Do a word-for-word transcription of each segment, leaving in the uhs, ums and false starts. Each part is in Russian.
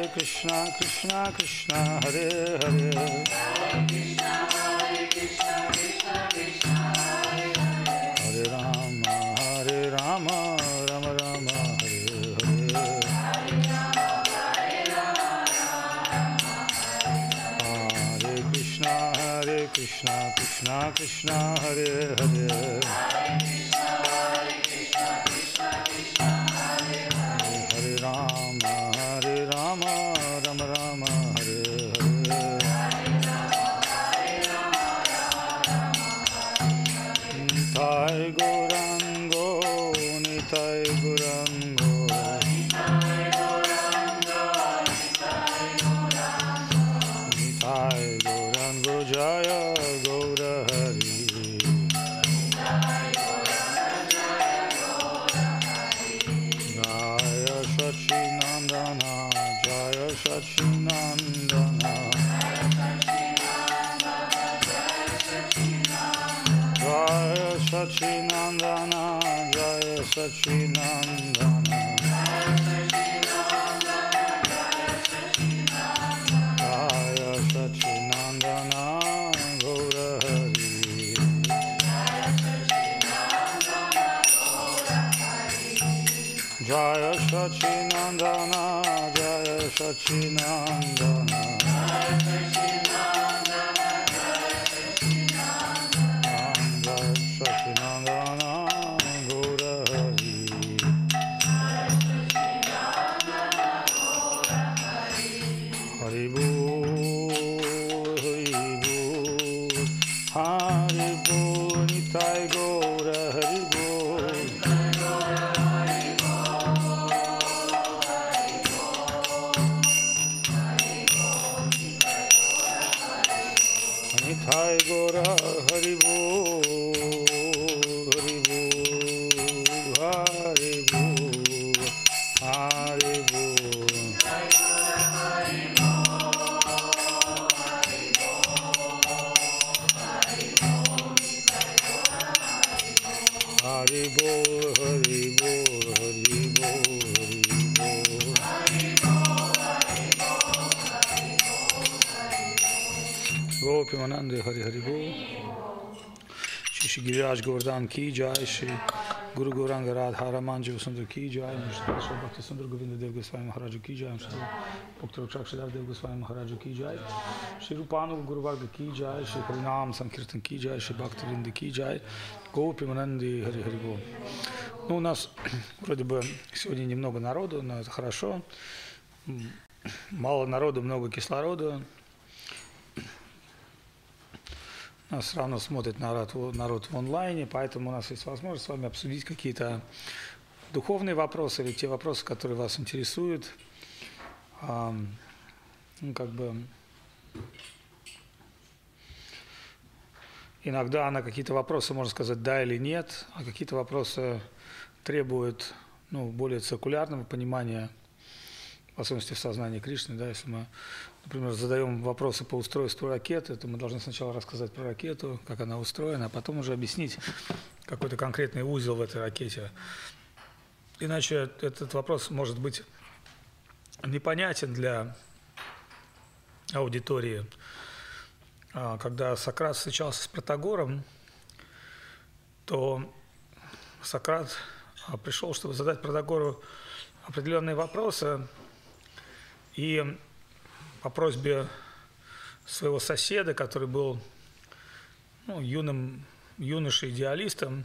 Krishna, Krishna Krishna, Hare Hare, Hare Krishna, Hare Krishna, Krishna Krishna, Hare Hare, Hare Rama, Hare Rama, Rama Rama, Hare Hare, Hare Krishna, Hare Krishna, Krishna Krishna, Hare Hare, Hare Rama, Hare Rama, Rama Rama, Hare Hare, Nitai Gaurango, Nitai Gaurango, Nitai Gaurango, Jaya Gaura Hari, Jaya Sachinandana, Jaya Sachinandana, Jaya Sachinandana, Jaya Sachinandana, Jaya Sachinandana, Gaura Hari, Jaya Sachinandana, Jaya Sachinandana, Jaya Sachinandana, Gaura Hari, Hari Bol, Hari Bol, Hari Bol, Nitai Gaura Hari Bol, Nitai Gaura Hari Bol, Hari Bol, Hari Bol, Hari Bol, Hari Bol, Hari Bol, Hari Bol, Hari Bol. Gopi Manande, Hari Hari Bol. Shri Shri Giriraj Govardhan ki jai, Shri Guru Gauranga Radha Raman Jiva Sundar ki jai, Shri Bhakti Sundar Govinda Dev Goswami Maharaj ki jai, Shri Bhakti Rakshak Shridhar Dev Goswami Maharaj ki jai, Shri Rupanu Guru Varga ki jai, Shri Harinam Sankirtan ki jai, Shri Bhakti Vrinda ki jai, Гопи Мананди, Хари Хари Бол. Ну, у нас вроде бы сегодня немного народу, но это хорошо. Мало народу, много кислорода. Нас все равно смотрит народ, народ в онлайне, поэтому у нас есть возможность с вами обсудить какие-то духовные вопросы или те вопросы, которые вас интересуют. А, ну, как бы иногда на какие-то вопросы можно сказать да или нет, а какие-то вопросы требуют ну, более циркулярного понимания, в особенности в сознании Кришны. Да, если мы, например, задаем вопросы по устройству ракеты, то мы должны сначала рассказать про ракету, как она устроена, а потом уже объяснить какой-то конкретный узел в этой ракете. Иначе этот вопрос может быть непонятен для аудитории. Когда Сократ встречался с Протагором, то Сократ пришел, чтобы задать Протагору определенные вопросы, и по просьбе своего соседа, который был ну, юным, юношей-идеалистом,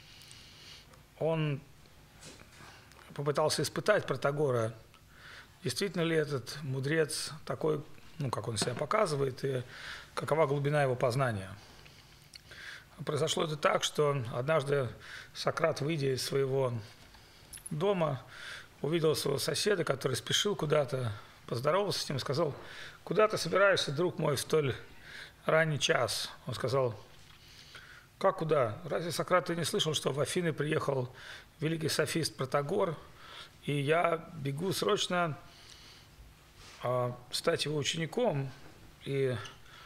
он попытался испытать Протагора, действительно ли этот мудрец такой, ну, как он себя показывает, и какова глубина его познания. Произошло это так, что однажды Сократ, выйдя из своего дома, увидел своего соседа, который спешил куда-то, поздоровался с ним и сказал: «Куда ты собираешься, друг мой, в столь ранний час?» Он сказал: «Как куда? Разве, Сократ, ты не слышал, что в Афины приехал великий софист Протагор, и я бегу срочно а, стать его учеником и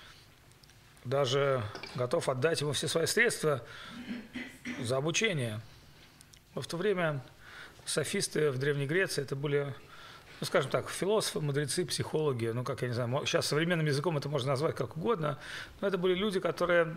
даже готов отдать ему все свои средства за обучение». В то время софисты в Древней Греции это были ну, скажем так, философы, мудрецы, психологи, ну, как я не знаю, сейчас современным языком это можно назвать как угодно, но это были люди, которые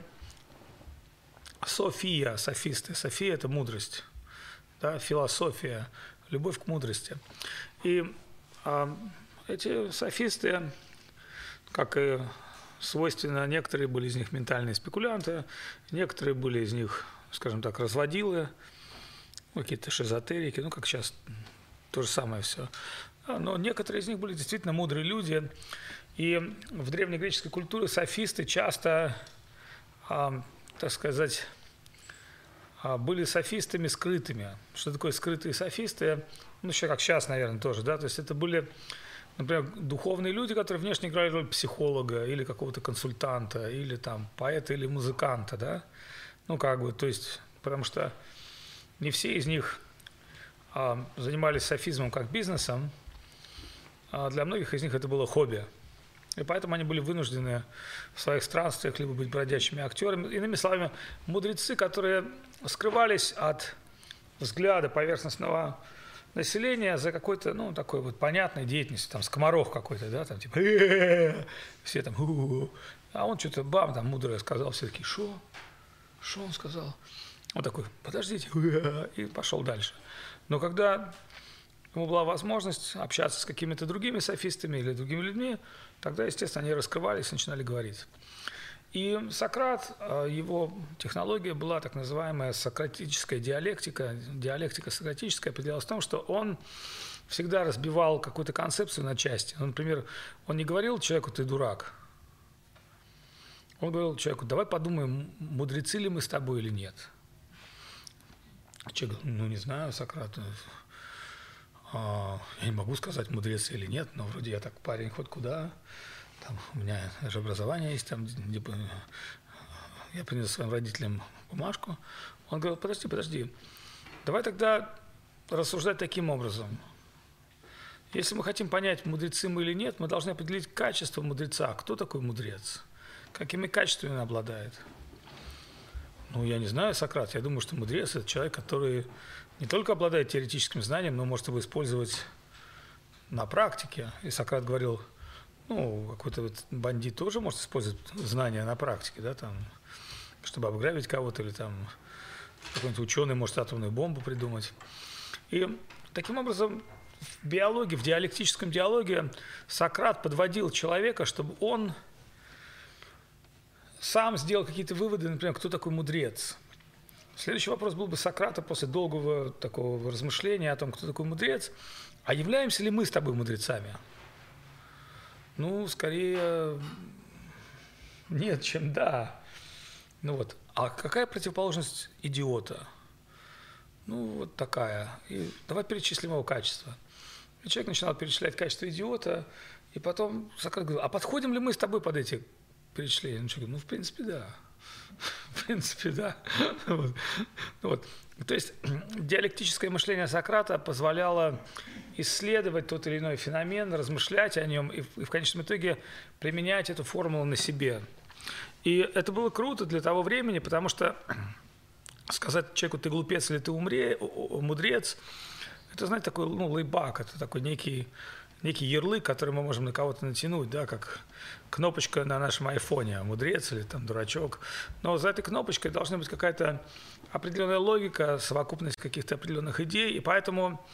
София, софисты, София – это мудрость, да, философия, любовь к мудрости. И а, эти софисты, как и свойственно, некоторые были из них ментальные спекулянты, некоторые были из них, скажем так, разводилы, какие-то шизотерики, ну, как сейчас, то же самое все. Но некоторые из них были действительно мудрые люди. И в древнегреческой культуре софисты часто, а, так сказать, а, были софистами скрытыми. Что такое скрытые софисты? Ну, еще как сейчас, наверное, тоже, да, то есть это были, например, духовные люди, которые внешне играли роль психолога или какого-то консультанта, или там поэта или музыканта, да, ну, как бы, то есть, потому что не все из них а, занимались софизмом как бизнесом, а для многих из них это было хобби. И поэтому они были вынуждены в своих странствиях либо быть бродячими актерами. Иными словами, мудрецы, которые скрывались от взгляда поверхностного населения за какой-то, ну, такой вот понятной деятельностью, там, скоморох какой-то, да, там, типа, все там, а он что-то, бам, там, мудрое сказал, все такие, шо? Что он сказал? Он такой, подождите, и пошел дальше. Но когда ему была возможность общаться с какими-то другими софистами или другими людьми, тогда, естественно, они раскрывались и начинали говорить. И Сократ, его технология была так называемая сократическая диалектика. Диалектика сократическая определялась в том, что он всегда разбивал какую-то концепцию на части. Ну, например, он не говорил человеку «ты дурак». Он говорил человеку: давай подумаем, мудрецы ли мы с тобой или нет. Человек говорит: ну, не знаю, Сократ, а, я не могу сказать, мудрец или нет, но вроде я так парень хоть куда, там, у меня же образование есть, там, я принес своим родителям бумажку. Он говорил: подожди, подожди, давай тогда рассуждать таким образом. Если мы хотим понять, мудрецы мы или нет, мы должны определить качество мудреца. Кто такой мудрец? Какими качествами он обладает? Ну, я не знаю, Сократ. Я думаю, что мудрец – это человек, который не только обладает теоретическим знанием, но может его использовать на практике. И Сократ говорил: ну, какой-то вот бандит тоже может использовать знания на практике, да, там, чтобы обграбить кого-то, или там какой-нибудь ученый может атомную бомбу придумать. И таким образом в биологии, в диалектическом диалоге Сократ подводил человека, чтобы он сам сделал какие-то выводы, например, кто такой мудрец. Следующий вопрос был бы Сократа после долгого такого размышления о том, кто такой мудрец: а являемся ли мы с тобой мудрецами? Ну, скорее нет, чем да. Ну вот, а какая противоположность идиота? Ну, вот такая. И давай перечислим его качества. И человек начинал перечислять качества идиота, и потом Сократ говорил: а подходим ли мы с тобой под эти перечисления? Ну, человек говорит: ну, в принципе, да. В принципе, да. Вот. Вот. То есть диалектическое мышление Сократа позволяло исследовать тот или иной феномен, размышлять о нем и в, и в конечном итоге применять эту формулу на себе. И это было круто для того времени, потому что сказать человеку: ты глупец или ты умре, мудрец, это, знаете, такой, ну, лейбак, это такой некий, некий ярлык, который мы можем на кого-то натянуть, да, как кнопочка на нашем айфоне: мудрец или там дурачок. Но за этой кнопочкой должна быть какая-то определенная логика, совокупность каких-то определенных идей. И поэтому,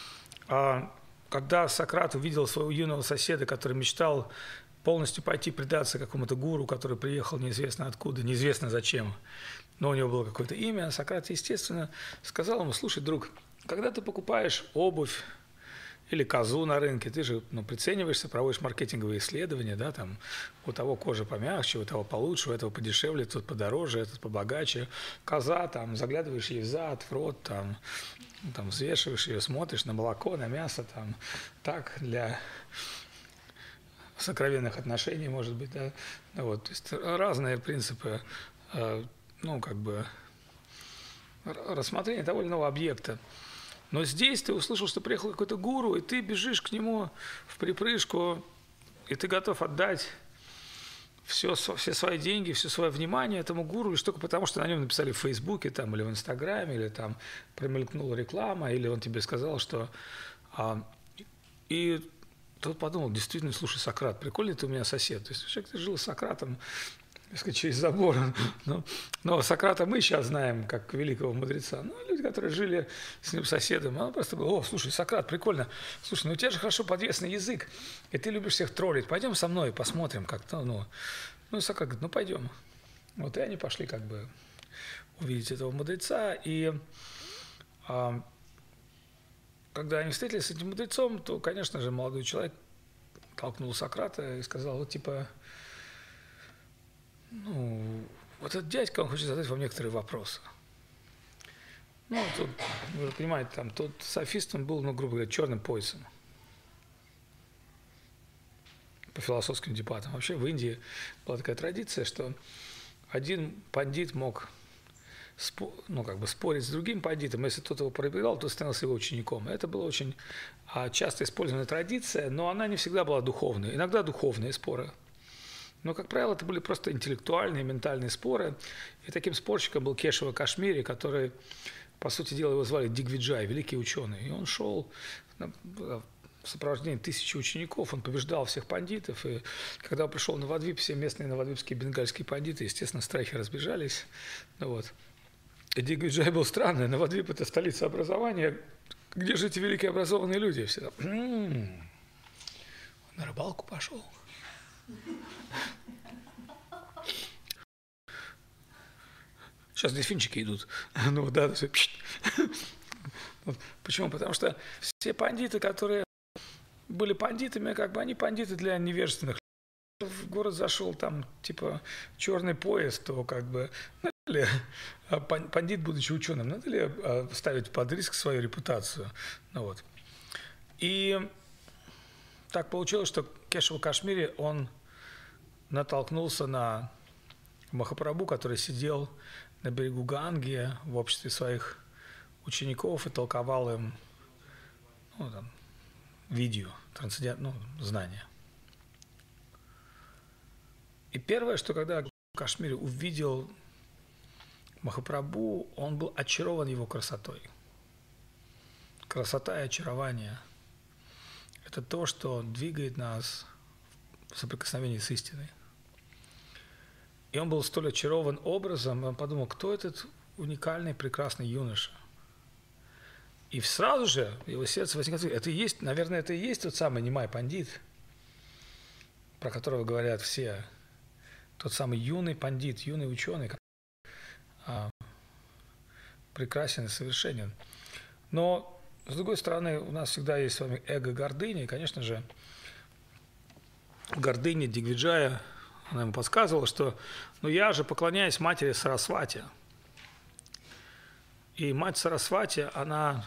когда Сократ увидел своего юного соседа, который мечтал полностью пойти предаться какому-то гуру, который приехал неизвестно откуда, неизвестно зачем, но у него было какое-то имя, Сократ, естественно, сказал ему: слушай, друг, когда ты покупаешь обувь или козу на рынке, ты же, ну, прицениваешься, проводишь маркетинговые исследования, да, там, у того кожа помягче, у того получше, у этого подешевле, тут подороже, этот побогаче. Коза, там, заглядываешь ей в зад, в рот, там, там, взвешиваешь ее, смотришь на молоко, на мясо, там, так, для сокровенных отношений, может быть, да, вот, то есть разные принципы, ну, как бы, рассмотрения того или иного объекта. Но здесь ты услышал, что приехал какой-то гуру, и ты бежишь к нему в припрыжку, и ты готов отдать все, все свои деньги, все свое внимание этому гуру, лишь только потому, что на нем написали в Фейсбуке там, или в Инстаграме, или там промелькнула реклама, или он тебе сказал, что а, И тот подумал, действительно, слушай, Сократ, прикольный ты у меня сосед. То есть человек жил с Сократом, так сказать, через забор. Но, но Сократа мы сейчас знаем как великого мудреца. Ну, люди, которые жили с ним соседом, он просто был: о, слушай, Сократ, прикольно. Слушай, ну у тебя же хорошо подвесный язык, и ты любишь всех троллить. Пойдем со мной, посмотрим как-то. Ну, ну и Сократ говорит, ну пойдем. Вот и они пошли как бы увидеть этого мудреца. И а, когда они встретились с этим мудрецом, то, конечно же, молодой человек толкнул Сократа и сказал, вот типа, ну, вот этот дядька, он хочет задать вам некоторые вопросы. Ну, тут, вы понимаете, там тот софист, он был, ну, грубо говоря, черным поясом по философским дебатам. Вообще в Индии была такая традиция, что один пандит мог ну, как бы спорить с другим пандитом, если тот его проиграл, то становился его учеником. Это была очень часто использованная традиция, но она не всегда была духовной. Иногда духовные споры. Но, как правило, это были просто интеллектуальные, ментальные споры. И таким спорщиком был Кешава Кашмири, который, по сути дела, его звали Дигвиджай, великий ученый. И он шел в сопровождении тысячи учеников, он побеждал всех пандитов. И когда он пришел на Навадвип, все местные навадвипские бенгальские пандиты, естественно, в страхе разбежались. Ну, вот. И Дигвиджай был странный. Навадвип – это столица образования. Где же эти великие образованные люди? Все там, м-м-м. На рыбалку пошел. Сейчас дельфинчики идут. Ну да, все. Почему? Потому что все пандиты, которые были пандитами, как бы они пандиты для невежественных. В город зашел там типа черный пояс, то как бы надо ли, пандит, будучи ученым, надо ли ставить под риск свою репутацию? Ну, вот. И так получилось, что Кешава Кашмири, он натолкнулся на Махапрабху, который сидел на берегу Ганги в обществе своих учеников и толковал им, ну, там, видео, трансцендент, ну, знания. И первое, что когда Кашмири увидел Махапрабху, он был очарован его красотой. Красота и очарование – это то, что двигает нас в соприкосновении с истиной. И он был столь очарован образом, он подумал, кто этот уникальный, прекрасный юноша. И сразу же в его сердце возникает, это и есть, наверное, это и есть тот самый Нимай пандит, про которого говорят все, тот самый юный пандит, юный ученый, который а, прекрасен и совершенен. Но, с другой стороны, у нас всегда есть с вами эго гордыни, и, конечно же, гордыня Дигвиджая, она ему подсказывала, что ну я же поклоняюсь матери Сарасвати. И мать Сарасвати, она,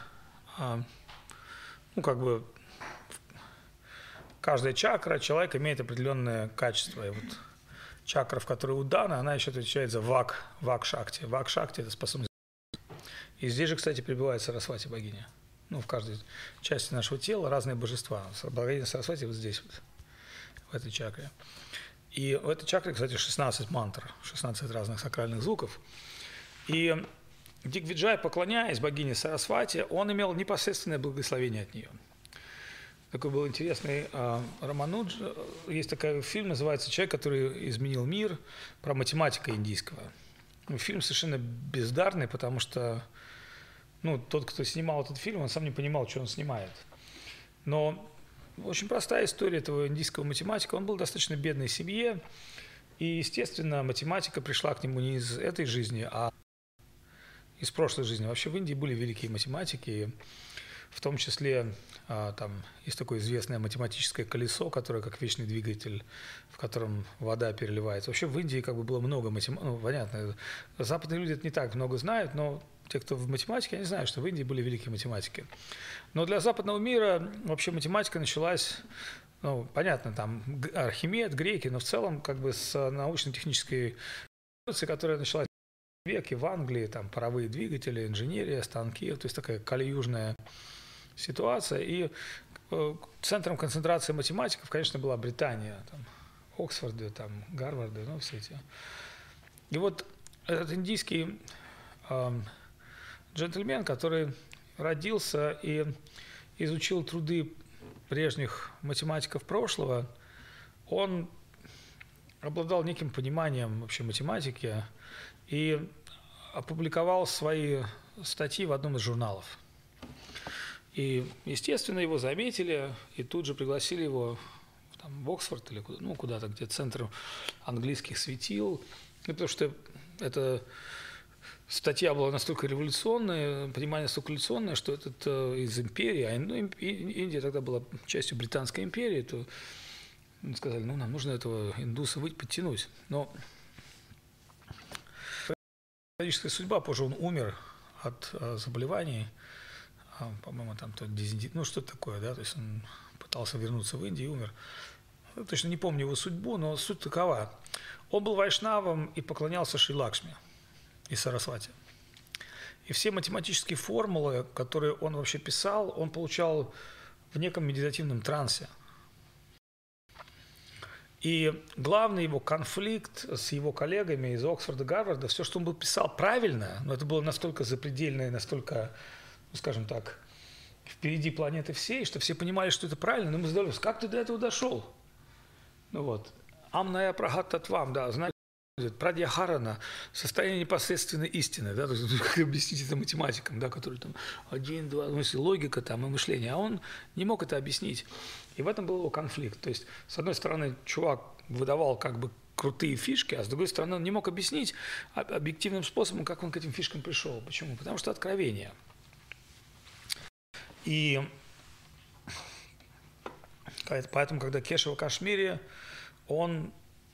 ну как бы, каждая чакра человека имеет определенное качество. И вот чакра, в которой удана, она еще отвечает за вак, вак-шакти. Вак-шакти – это способность. И здесь же, кстати, пребывает Сарасвати богиня. Ну, в каждой части нашего тела разные божества. Богиня Сарасвати вот здесь вот, в этой чакре. И в этой чакре, кстати, шестнадцать мантр, шестнадцать разных сакральных звуков. И Дигвиджай, поклоняясь богине Сарасвати, он имел непосредственное благословение от нее. Такой был интересный э, Раманудж. Есть такой фильм, называется «Человек, который изменил мир», про математика индийского. Фильм совершенно бездарный, потому что ну, тот, кто снимал этот фильм, он сам не понимал, что он снимает. Но очень простая история этого индийского математика. Он был в достаточно бедной семье, и, естественно, математика пришла к нему не из этой жизни, а из прошлой жизни. Вообще в Индии были великие математики, в том числе там есть такое известное математическое колесо, которое как вечный двигатель, в котором вода переливается. Вообще в Индии как бы было много математики, ну, понятно, западные люди это не так много знают, но те, кто в математике, они знают, что в Индии были великие математики. Но для западного мира вообще математика началась, ну, понятно, там Архимед, греки, но в целом как бы с научно-технической революции, которая началась в веке в Англии, там паровые двигатели, инженерия, станки, то есть такая калиюжная ситуация. И центром концентрации математиков, конечно, была Британия, там, Оксфорды, там, Гарварды, ну, все эти. И вот этот индийский э, джентльмен, который родился и изучил труды прежних математиков прошлого, он обладал неким пониманием вообще математики и опубликовал свои статьи в одном из журналов. И, естественно, его заметили и тут же пригласили его там, в Оксфорд или куда, ну, куда-то, где центр английских светил, ну, потому что эта статья была настолько революционная, понимание настолько революционное, что этот э, из империи, а ну, Индия тогда была частью Британской империи, то сказали, ну, нам нужно этого индуса подтянуть. Но трагическая судьба, позже он умер от а, заболеваний, а, по-моему, там то дизентерия, ну, что-то такое, да, то есть он пытался вернуться в Индию и умер. Я точно не помню его судьбу, но суть такова. Он был вайшнавом и поклонялся Шри-Лакшми и Сарасвати. И все математические формулы, которые он вообще писал, он получал в неком медитативном трансе. И главный его конфликт с его коллегами из Оксфорда, Гарварда, все, что он писал правильно, но это было настолько запредельно и настолько, ну, скажем так, впереди планеты всей, что все понимали, что это правильно, но мы задались, как ты до этого дошел? Ну вот, амная прагаттатвам, да, знаете, прадьяхарана, состояние непосредственной истины, да, то есть как объяснить это математикам, да, которые там один, два, ну, логика там и мышление, а он не мог это объяснить. И в этом был его конфликт. То есть, с одной стороны, чувак выдавал как бы крутые фишки, а с другой стороны, он не мог объяснить объективным способом, как он к этим фишкам пришел. Почему? Потому что откровение. И поэтому, когда Кешава Кашмири, он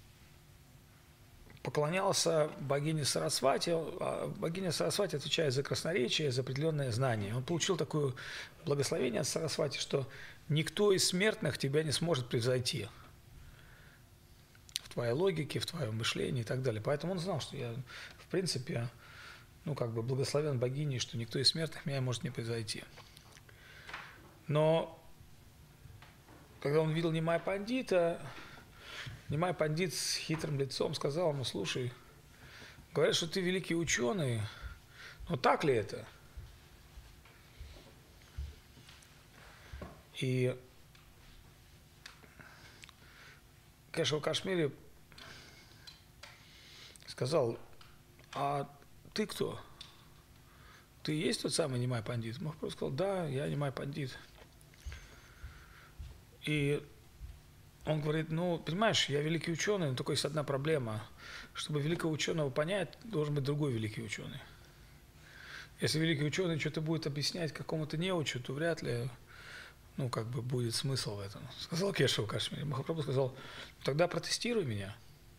поклонялся богине Сарасвати. Богиня Сарасвати отвечает за красноречие, за определенное знание. Он получил такое благословение от Сарасвати, что никто из смертных тебя не сможет превзойти в твоей логике, в твоем мышлении и так далее. Поэтому он знал, что я, в принципе, ну, как бы благословен богиней, что никто из смертных меня может не превзойти. Но когда он видел Нимая Пандита, Нимай Пандит с хитрым лицом сказал ему, слушай, говорят, что ты великий ученый, но так ли это? И Кешава Кашмири сказал, а ты кто? Ты есть тот самый Нимай Пандит? Махапрабху сказал, да, я Нимай Пандит. И он говорит, ну, понимаешь, я великий ученый, но только есть одна проблема. Чтобы великого ученого понять, должен быть другой великий ученый. Если великий ученый что-то будет объяснять какому-то неучу, то вряд ли, ну, как бы будет смысл в этом. Сказал Кешава Кашмири. Махапрабху сказал, тогда протестируй меня.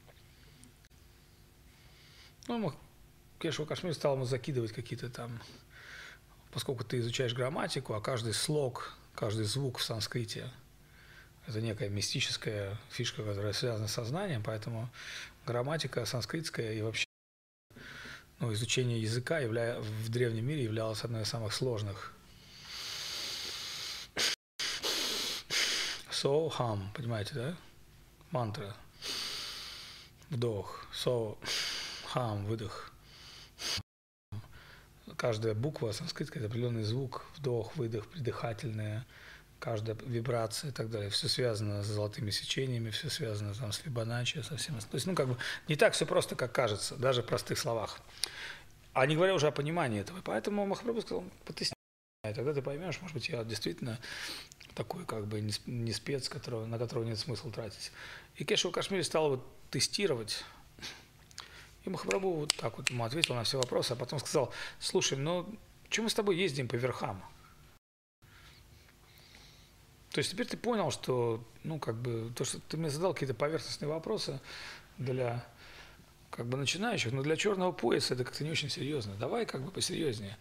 Ну, Кешава Кашмири стал ему закидывать какие-то там, поскольку ты изучаешь грамматику, а каждый слог, каждый звук в санскрите – это некая мистическая фишка, которая связана с сознанием, поэтому грамматика санскритская и вообще ну, изучение языка явля... в древнем мире являлось одной из самых сложных. So, hum, понимаете, да? Мантра. Вдох. So, hum, выдох. Каждая буква санскритская – это определенный звук. Вдох, выдох, придыхательная. Каждая вибрация и так далее, все связано с золотыми сечениями, все связано там с Фибоначчи, со всем. То есть, ну, как бы не так все просто, как кажется, даже в простых словах. А не говоря уже о понимании этого. Поэтому Махапрабху сказал, потестируй, и тогда ты поймешь, может быть, я действительно такой, как бы, не спец, которого, на которого нет смысла тратить. И Кешава Кашмири стал вот тестировать. И Махапрабху вот так вот ему ответил на все вопросы, а потом сказал, слушай, ну, что мы с тобой ездим по верхам? То есть теперь ты понял, что, ну, как бы, то, что ты мне задал какие-то поверхностные вопросы для, как бы, начинающих, но для черного пояса это как-то не очень серьезно. Давай, как бы, посерьезнее.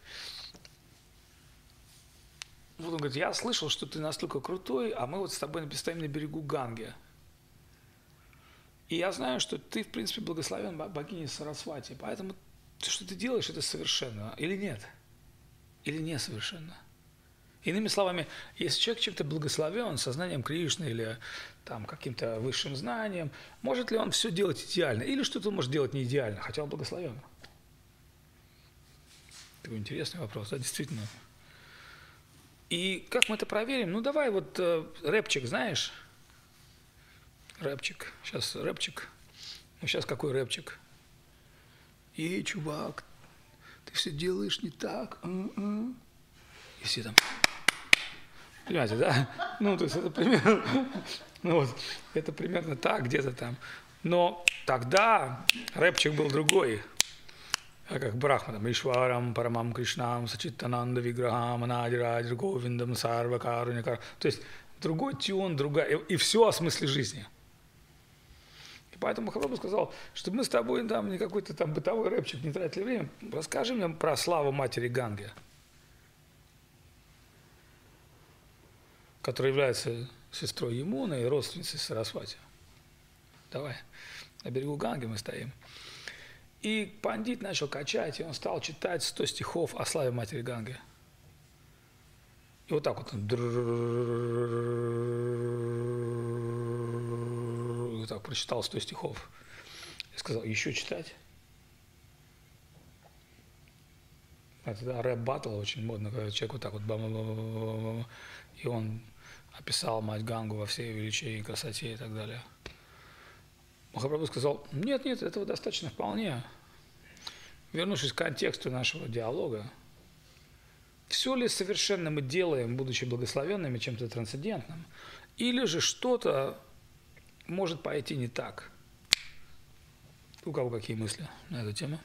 Вот он говорит, я слышал, что ты настолько крутой, а мы вот с тобой стоим на берегу Ганги. И я знаю, что ты, в принципе, благословен богиней Сарасвати, поэтому то, что ты делаешь, это совершенно. Или нет? Или несовершенно? Иными словами, если человек чем-то благословен, сознанием Кришны или там, каким-то высшим знанием, может ли он все делать идеально? Или что-то он может делать не идеально, хотя он благословен? Такой интересный вопрос, да, действительно. И как мы это проверим? Ну, давай вот э, рэпчик, знаешь? Рэпчик. Сейчас рэпчик. Ну, сейчас какой рэпчик? Эй, чувак, ты все делаешь не так. А-а. И все там... Понимаете, да? Ну, то есть это примерно... Ну, вот, это примерно так, где-то там. Но тогда рэпчик был другой. Как Брахма, там, Ишварам, Парамам Кришнам, Сачиттананда Виграхам, Анадираджа, Говиндам, Сарва, Каруникар. То есть другой тюн, другая, и, и все о смысле жизни. И поэтому Махапрабху сказал, чтобы мы с тобой там не какой-то там бытовой рэпчик не тратили время, расскажи мне про славу матери Ганги, которая является сестрой Ямуны и родственницей Сарасвати. Давай, на берегу Ганги мы стоим. И пандит начал качать, и он стал читать сто стихов о славе матери Ганги. И вот так вот он... И вот так прочитал сто стихов. И сказал, еще читать? Это да, рэп-баттл очень модно, когда человек вот так вот... Бам-бам-бам-бам-бам, и он описал мать Гангу во всей величии и красоте и так далее. Махапрабху сказал, нет, нет, этого достаточно вполне. Вернувшись к контексту нашего диалога, все ли совершенно мы делаем, будучи благословенными чем-то трансцендентным, или же что-то может пойти не так? У кого какие мысли на эту тему?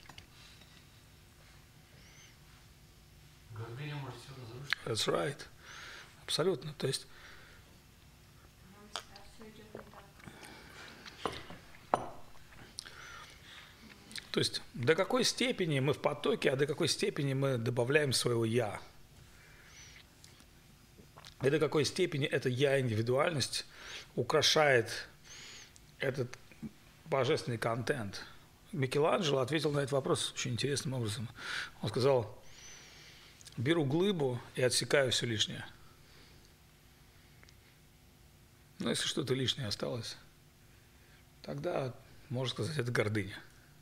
Гордыня может все разрушить. That's right. Абсолютно. То есть То есть до какой степени мы в потоке, а до какой степени мы добавляем своего «я». И до какой степени эта «я» индивидуальность украшает этот божественный контент. Микеланджело ответил на этот вопрос очень интересным образом. Он сказал, беру глыбу и отсекаю все лишнее. Но если что-то лишнее осталось, тогда, можно сказать, это гордыня.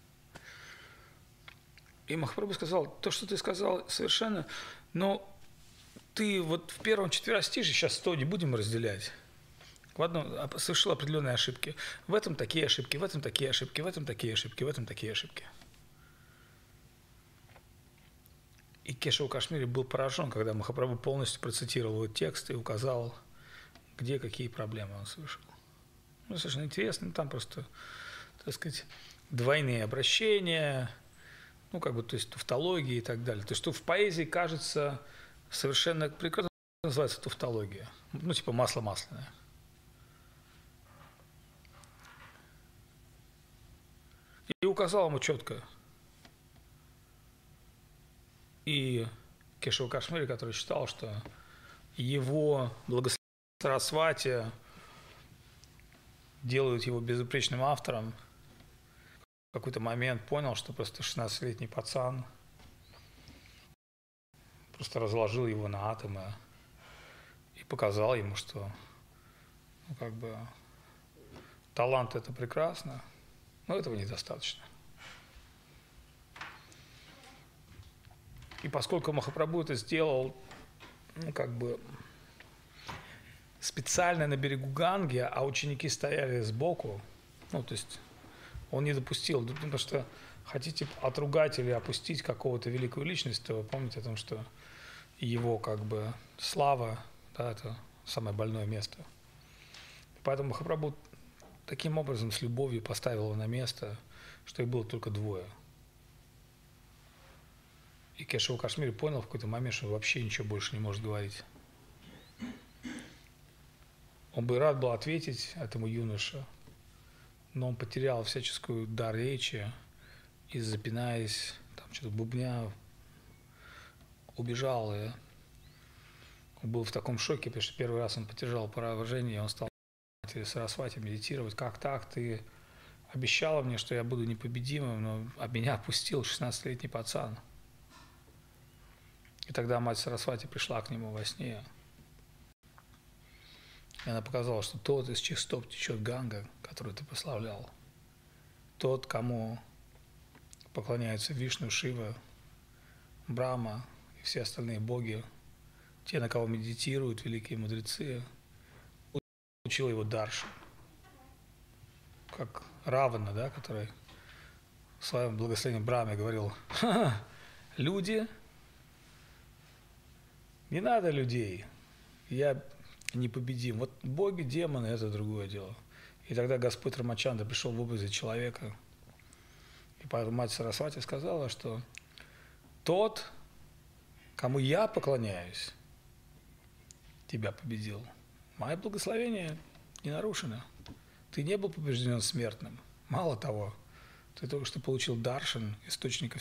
И Махапрабху сказал, то, что ты сказал, совершенно, но ты вот в первом четверостишье, сейчас сто не будем разделять, в одном совершил определенные ошибки. В этом такие ошибки, в этом такие ошибки, в этом такие ошибки, в этом такие ошибки. И Кешава Кашмири был поражен, когда Махапрабху полностью процитировал его текст и указал, где какие проблемы он совершил. Ну, совершенно интересно, там просто, так сказать, двойные обращения, ну, как бы, то есть тавтология и так далее. То есть, что в поэзии кажется совершенно прекрасно, называется тавтология. Ну, типа масло масляное. И указал ему четко. И Кешава Кашмири, который считал, что его благословение Сарасвати делают его безупречным автором, в какой-то момент понял, что просто шестнадцатилетний пацан просто разложил его на атомы и показал ему, что ну, как бы талант – это прекрасно, но этого недостаточно. И поскольку Махапрабху это сделал, ну, как бы специально на берегу Ганги, а ученики стояли сбоку, ну, то есть он не допустил, потому что хотите отругать или опустить какого-то великую личность, то помните о том, что его как бы слава, да, это самое больное место. Поэтому Махапрабху таким образом с любовью поставил его на место, что их было только двое. И Кешава Кашмири понял в какой-то момент, что вообще ничего больше не может говорить. Он бы рад был ответить этому юноше, но он потерял всяческую дар речи и, запинаясь, там что-то бубня, убежал. И он был в таком шоке, потому что первый раз он потерял поражение, и он стал Сарасвати медитировать. Как так? Ты обещала мне, что я буду непобедимым, но а меня опустил шестнадцатилетний пацан. И тогда мать Сарасвати пришла к нему во сне. И она показала, что тот, из чьих стоп течет Ганга, которую ты прославлял, тот, кому поклоняются Вишну, Шива, Брахма и все остальные боги, те, на кого медитируют великие мудрецы, учил его Даршан. Как Равана, да, который в своем благословении Брахме говорил: ха-ха, люди, не надо людей, я непобедим. Вот боги, демоны – это другое дело. И тогда Господь Рамачандра пришел в образе человека, и поэтому мать Сарасвати сказала, что тот, кому я поклоняюсь, тебя победил. Мое благословение не нарушено. Ты не был побежден смертным. Мало того, ты только что получил даршан, источник.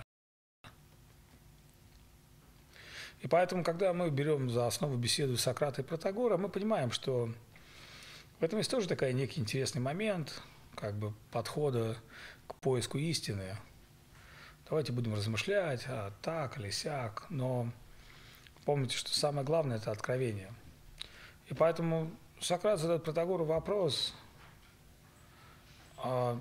И поэтому, когда мы берем за основу беседу Сократа и Протагора, мы понимаем, что в этом есть тоже такой некий интересный момент, как бы подхода к поиску истины. Давайте будем размышлять, а так или сяк, но помните, что самое главное – это откровение. И поэтому Сократ задает Протагору вопрос, а,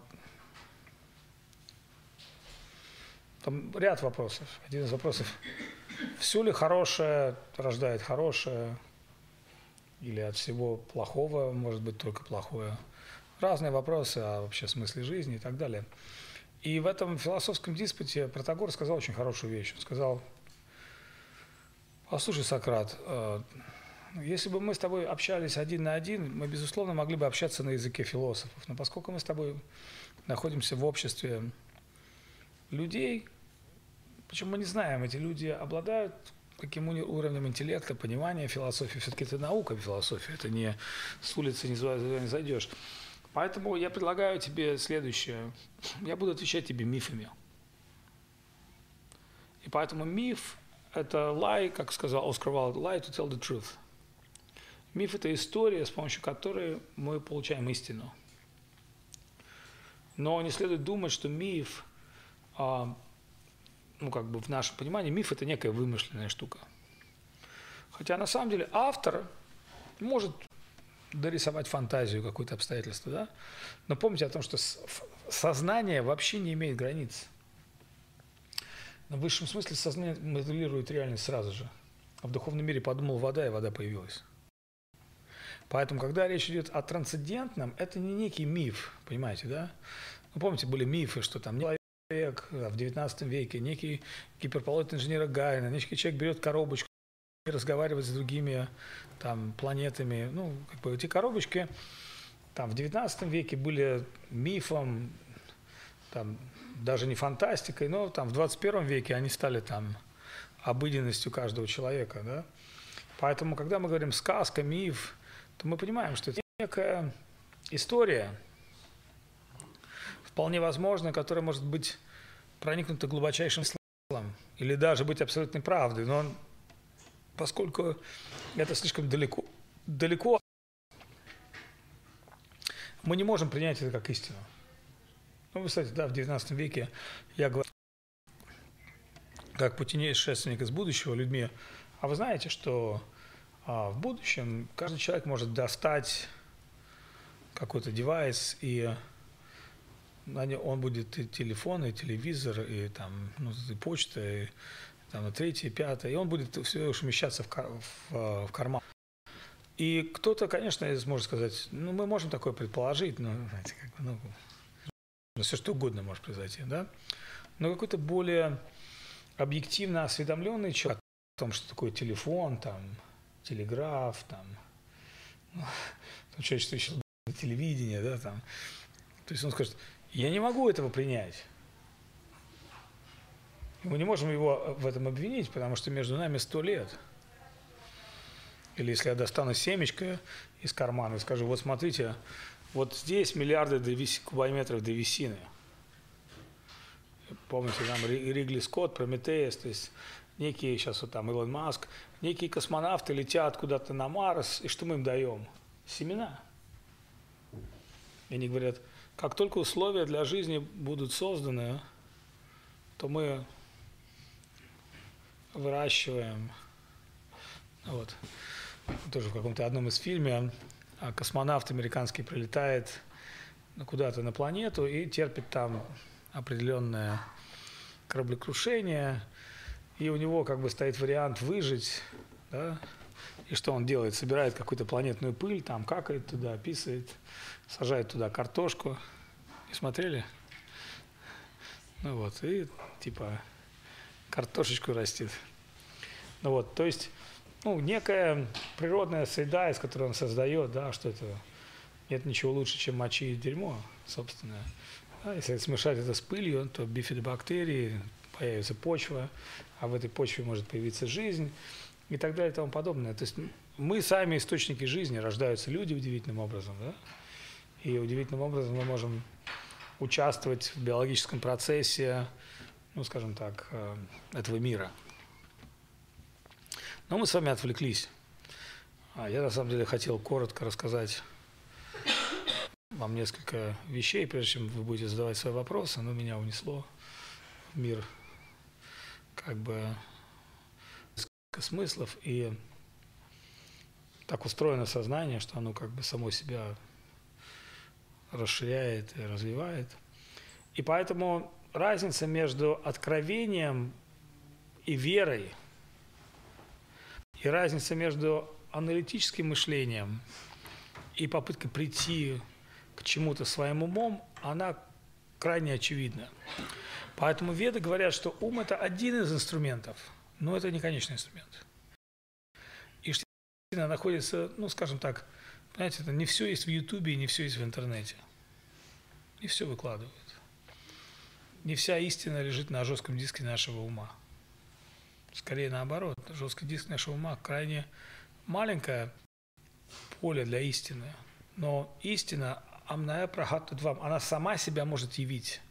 там ряд вопросов. Один из вопросов: все ли хорошее рождает хорошее, или от всего плохого может быть только плохое? Разные вопросы о вообще смысле жизни и так далее. И в этом философском диспуте Протагор сказал очень хорошую вещь. Он сказал: послушай, Сократ, если бы мы с тобой общались один на один, мы, безусловно, могли бы общаться на языке философов. Но поскольку мы с тобой находимся в обществе людей, причем мы не знаем, эти люди обладают каким уровнем интеллекта, понимания философии. Все-таки это наука философия, это не с улицы не зайдешь. Поэтому я предлагаю тебе следующее. Я буду отвечать тебе мифами. И поэтому миф – это lie, как сказал Оскар Уайлд, lie to tell the truth. Миф – это история, с помощью которой мы получаем истину. Но не следует думать, что миф, а, ну как бы в нашем понимании, миф – это некая вымышленная штука. Хотя на самом деле автор может дорисовать фантазию, какое-то обстоятельство, да? Но помните о том, что сознание вообще не имеет границ. Но в высшем смысле сознание моделирует реальность сразу же. А в духовном мире подумал вода, и вода появилась. Поэтому, когда речь идет о трансцендентном, это не некий миф, понимаете, да? Ну, помните, были мифы, что там человек в девятнадцатом веке, некий гиперполет инженера Гайна, некий человек берет коробочку и разговаривает с другими там планетами. Ну, как бы эти коробочки там в девятнадцатом веке были мифом, там, даже не фантастикой, но там в двадцать первом веке они стали там обыденностью каждого человека, да? Поэтому, когда мы говорим сказка, миф, то мы понимаем, что это некая история, вполне возможно, которая может быть проникнута глубочайшим смыслом или даже быть абсолютной правдой, но поскольку это слишком далеко, далеко, мы не можем принять это как истину. Ну, вы, кстати, да, в девятнадцатом веке я говорю, как путешественник из будущего людьми, а вы знаете, что а, в будущем каждый человек может достать какой-то девайс, и он будет и телефон, и телевизор, и там, ну, и почта, и там, и третье, и пятое, и он будет все умещаться в, кар в, в карман. И кто-то, конечно, может сказать, ну, мы можем такое предположить, но, знаете, как бы, ну, все что угодно может произойти, да? Но какой-то более объективно осведомленный человек о том, что такое телефон, там, телеграф, там, ну, человечество еще телевидение, да, там. То есть он скажет: я не могу этого принять. И мы не можем его в этом обвинить, потому что между нами сто лет. Или если я достану семечко из кармана и скажу: вот смотрите, вот здесь миллиарды кубометров древесины. Помните, там Ригли Скотт, Прометеус, то есть некие, сейчас вот там Илон Маск, некие космонавты летят куда-то на Марс, и что мы им даем? Семена. И они говорят: как только условия для жизни будут созданы, то мы выращиваем. Вот. Тоже в каком-то одном из фильмов космонавт американский прилетает куда-то на планету и терпит там определенное кораблекрушение, и у него как бы стоит вариант выжить, да, И что он делает? Собирает какую-то планетную пыль, там какает туда, писает, сажает туда картошку. Не смотрели? Ну вот, и типа картошечку растит. Ну вот, то есть, ну, некая природная среда, из которой он создает, да, что это нет ничего лучше, чем мочи и дерьмо, собственно. Да, если смешать это с пылью, то бифидобактерии, появится почва, а в этой почве может появиться жизнь и так далее и тому подобное. То есть мы сами источники жизни, рождаются люди удивительным образом, да, и удивительным образом мы можем участвовать в биологическом процессе, ну, скажем так, этого мира. Но мы с вами отвлеклись. Я, на самом деле, хотел коротко рассказать вам несколько вещей, прежде чем вы будете задавать свои вопросы, но меня унесло в мир как бы смыслов, и так устроено сознание, что оно как бы само себя расширяет и развивает. И поэтому разница между откровением и верой, и разница между аналитическим мышлением и попыткой прийти к чему-то своим умом, она крайне очевидна. Поэтому веды говорят, что ум – это один из инструментов, но это не конечный инструмент. И что находится, ну, скажем так, понимаете, это не все есть в Ютубе, не все есть в интернете. Не все выкладывают. Не вся истина лежит на жестком диске нашего ума. Скорее наоборот, жесткий диск нашего ума крайне маленькое поле для истины. Но истина, амная прахатту двам, она сама себя может явить.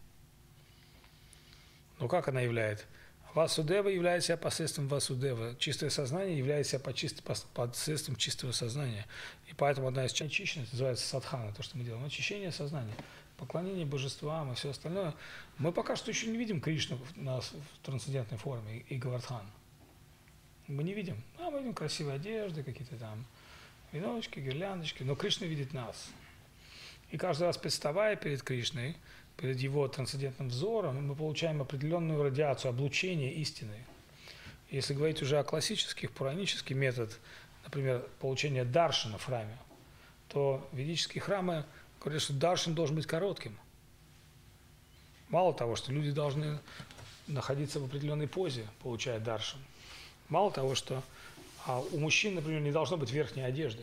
Но как она являет? Васудева является себя посредством Васудева. Чистое сознание является себя посредством чистого сознания. И поэтому одна из очищенностей называется садхана, то, что мы делаем. Очищение сознания, поклонение божествам и все остальное. Мы пока что еще не видим Кришну в трансцендентной форме и Гавардхан. Мы не видим. А мы видим красивые одежды, какие-то там веночки, гирляндочки. Но Кришна видит нас. И каждый раз, представая перед Кришной, перед его трансцендентным взором, мы получаем определенную радиацию, облучение истины. Если говорить уже о классических, пуранический метод, например, получения даршана в храме, то ведические храмы говорят, что даршан должен быть коротким. Мало того, что люди должны находиться в определенной позе, получая даршан. Мало того, что а у мужчин, например, не должно быть верхней одежды.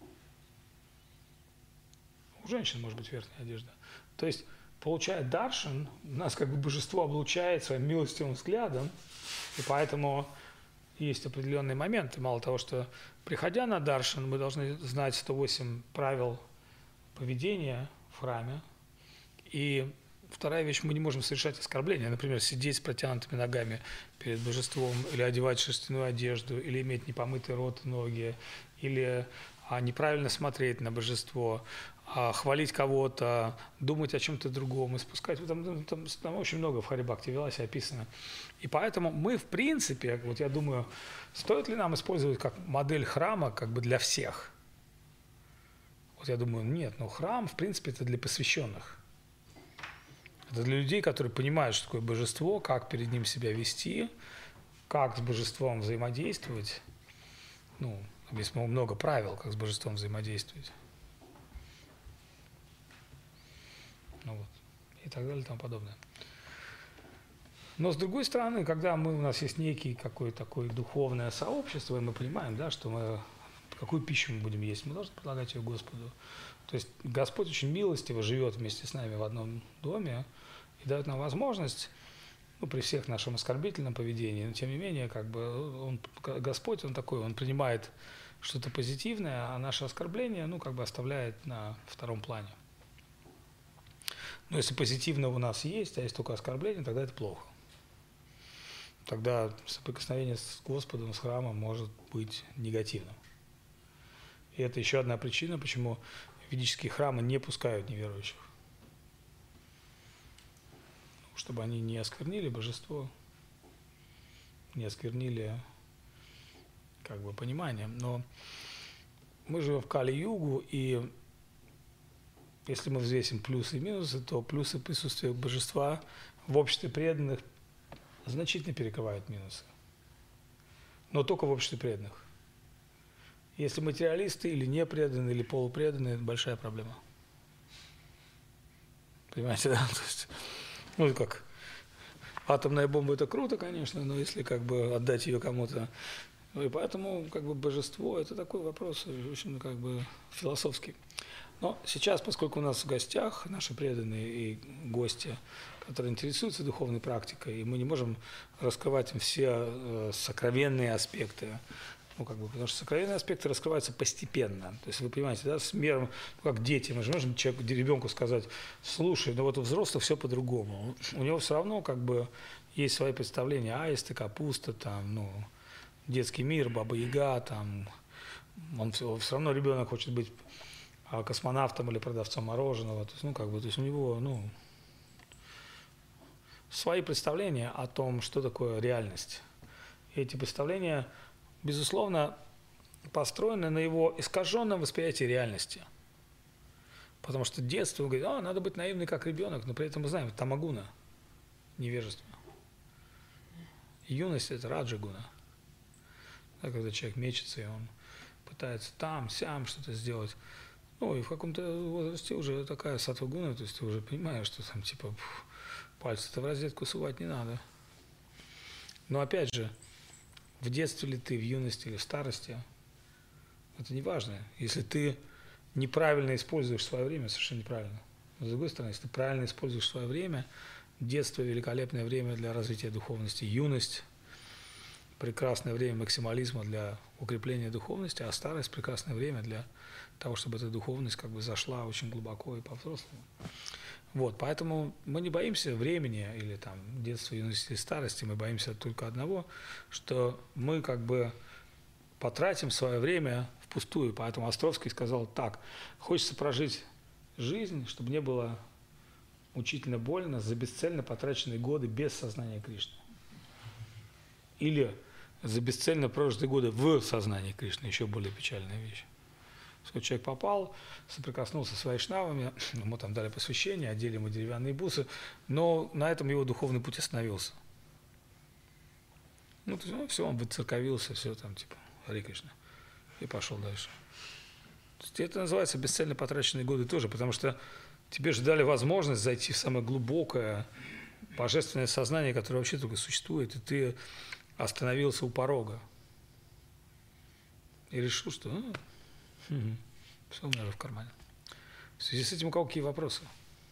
У женщин может быть верхняя одежда. То есть, получая даршан, нас как бы божество облучает своим милостивым взглядом, и поэтому есть определенные моменты. Мало того, что приходя на даршан, мы должны знать сто восемь правил поведения в храме. И вторая вещь, мы не можем совершать оскорбления. Например, сидеть с протянутыми ногами перед божеством, или одевать шерстяную одежду, или иметь непомытый рот и ноги, или а, неправильно смотреть на божество, а, хвалить кого-то, думать о чем-то другом, испускать. Там, там, там очень много в Хари-Бхакти-Виласе описано. И поэтому мы, в принципе, вот я думаю, стоит ли нам использовать как модель храма как бы для всех? Вот я думаю, нет, но храм, в принципе, это для посвященных. Это для людей, которые понимают, что такое божество, как перед ним себя вести, как с божеством взаимодействовать. Ну, есть много правил, как с божеством взаимодействовать. Ну вот. И так далее и тому подобное. Но с другой стороны, когда мы, у нас есть некий какое-то такое духовное сообщество, и мы понимаем, да, что мы, какую пищу мы будем есть, мы должны предлагать ее Господу. То есть Господь очень милостиво живет вместе с нами в одном доме и дает нам возможность, ну, при всех нашем оскорбительном поведении, но тем не менее, как бы он, Господь, он такой, он принимает что-то позитивное, а наше оскорбление, ну, как бы оставляет на втором плане. Но если позитивное у нас есть, а есть только оскорбление, тогда это плохо. Тогда соприкосновение с Господом, с храмом может быть негативным. И это еще одна причина, почему ведические храмы не пускают неверующих. Чтобы они не осквернили божество, не осквернили как бы понимание. Но мы живем в Кали-югу, и если мы взвесим плюсы и минусы, то плюсы присутствия божества в обществе преданных значительно перекрывают минусы. Но только в обществе преданных. Если материалисты или не преданные, или полупреданные, это большая проблема. Понимаете, да? То есть, ну, как, атомная бомба – это круто, конечно, но если как бы отдать ее кому-то… И поэтому как бы божество – это такой вопрос очень как бы философский. Но сейчас, поскольку у нас в гостях наши преданные и гости, которые интересуются духовной практикой, и мы не можем раскрывать им все э, сокровенные аспекты, ну, как бы, потому что сокровенные аспекты раскрываются постепенно. То есть вы понимаете, да, с мером, ну, как дети, мы же можем человеку, ребенку сказать: слушай, ну вот у взрослых все по-другому. У него все равно как бы есть свои представления: аисты, капуста, там, ну, детский мир, баба-яга, там, он все, все равно ребенок хочет быть космонавтом или продавцом мороженого, то есть, ну, как бы, то есть у него, ну, свои представления о том, что такое реальность. И эти представления, безусловно, построены на его искаженном восприятии реальности. Потому что детство говорит: а, надо быть наивным, как ребенок, но при этом мы знаем, это тамагуна, невежество. Юность – это раджагуна. Да, когда человек мечется, и он пытается там, сям что-то сделать. Ну, и в каком-то возрасте уже такая саттва-гуна, то есть ты уже понимаешь, что там типа пальцы-то в розетку сувать не надо. Но опять же, в детстве ли ты, в юности или в старости, это не важно. Если ты неправильно используешь свое время, совершенно неправильно. Но с другой стороны, если ты правильно используешь свое время, детство – великолепное время для развития духовности, юность – прекрасное время максимализма для укрепления духовности, а старость – прекрасное время для того, чтобы эта духовность как бы зашла очень глубоко и по-взрослому. Вот, поэтому мы не боимся времени или там детства, юности и старости, мы боимся только одного, что мы как бы потратим свое время впустую. Поэтому Островский сказал так: хочется прожить жизнь, чтобы не было мучительно больно за бесцельно потраченные годы без сознания Кришны. Или за бесцельно прожитые годы в сознании Кришны, еще более печальная вещь. Сколько человек попал, соприкоснулся с вайшнавами, ему там дали посвящение, одели ему деревянные бусы, но на этом его духовный путь остановился. Ну, то есть, ну все, он выцерковился, все там, типа, Харе Кришна, и пошел дальше. То есть это называется бесцельно потраченные годы тоже, потому что тебе же дали возможность зайти в самое глубокое божественное сознание, которое вообще только существует, и ты остановился у порога и решил, что ну, угу, все у меня же в кармане. В связи с этим у кого какие вопросы?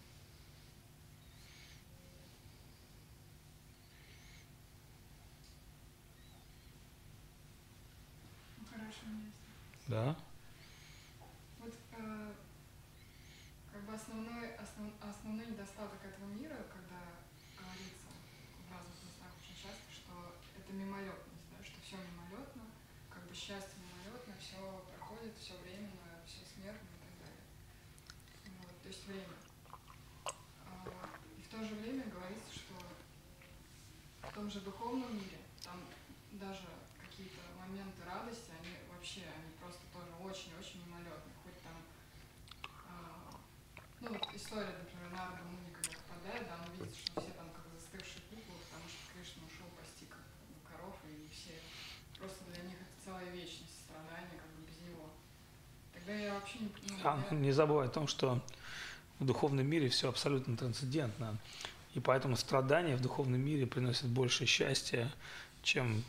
Ну, хорошо, место. Да. Вот э, как бы основной, основ, основной недостаток этого мира, когда говорится в разных местах очень часто, что это мимолетность, да, что все мимолетно, как бы счастье мимолетно, все проходит, все временно, все смертно и так далее. Вот, то есть время. А, и в то же время говорится, что в том же духовном мире, там даже какие-то моменты радости, они вообще, они просто тоже очень-очень мимолетны. Хоть там, а, ну вот история, например, Нарада Муни, когда попадает, да, он видит, что все там как застывшие куклы, потому что Кришна ушел пасти как бы коров, и все, просто для них это целая вечность страдания, как бы без него. Тогда я вообще не понимаю. А, я... Не забывай о том, что в духовном мире все абсолютно трансцендентно, и поэтому страдания в духовном мире приносят больше счастья, чем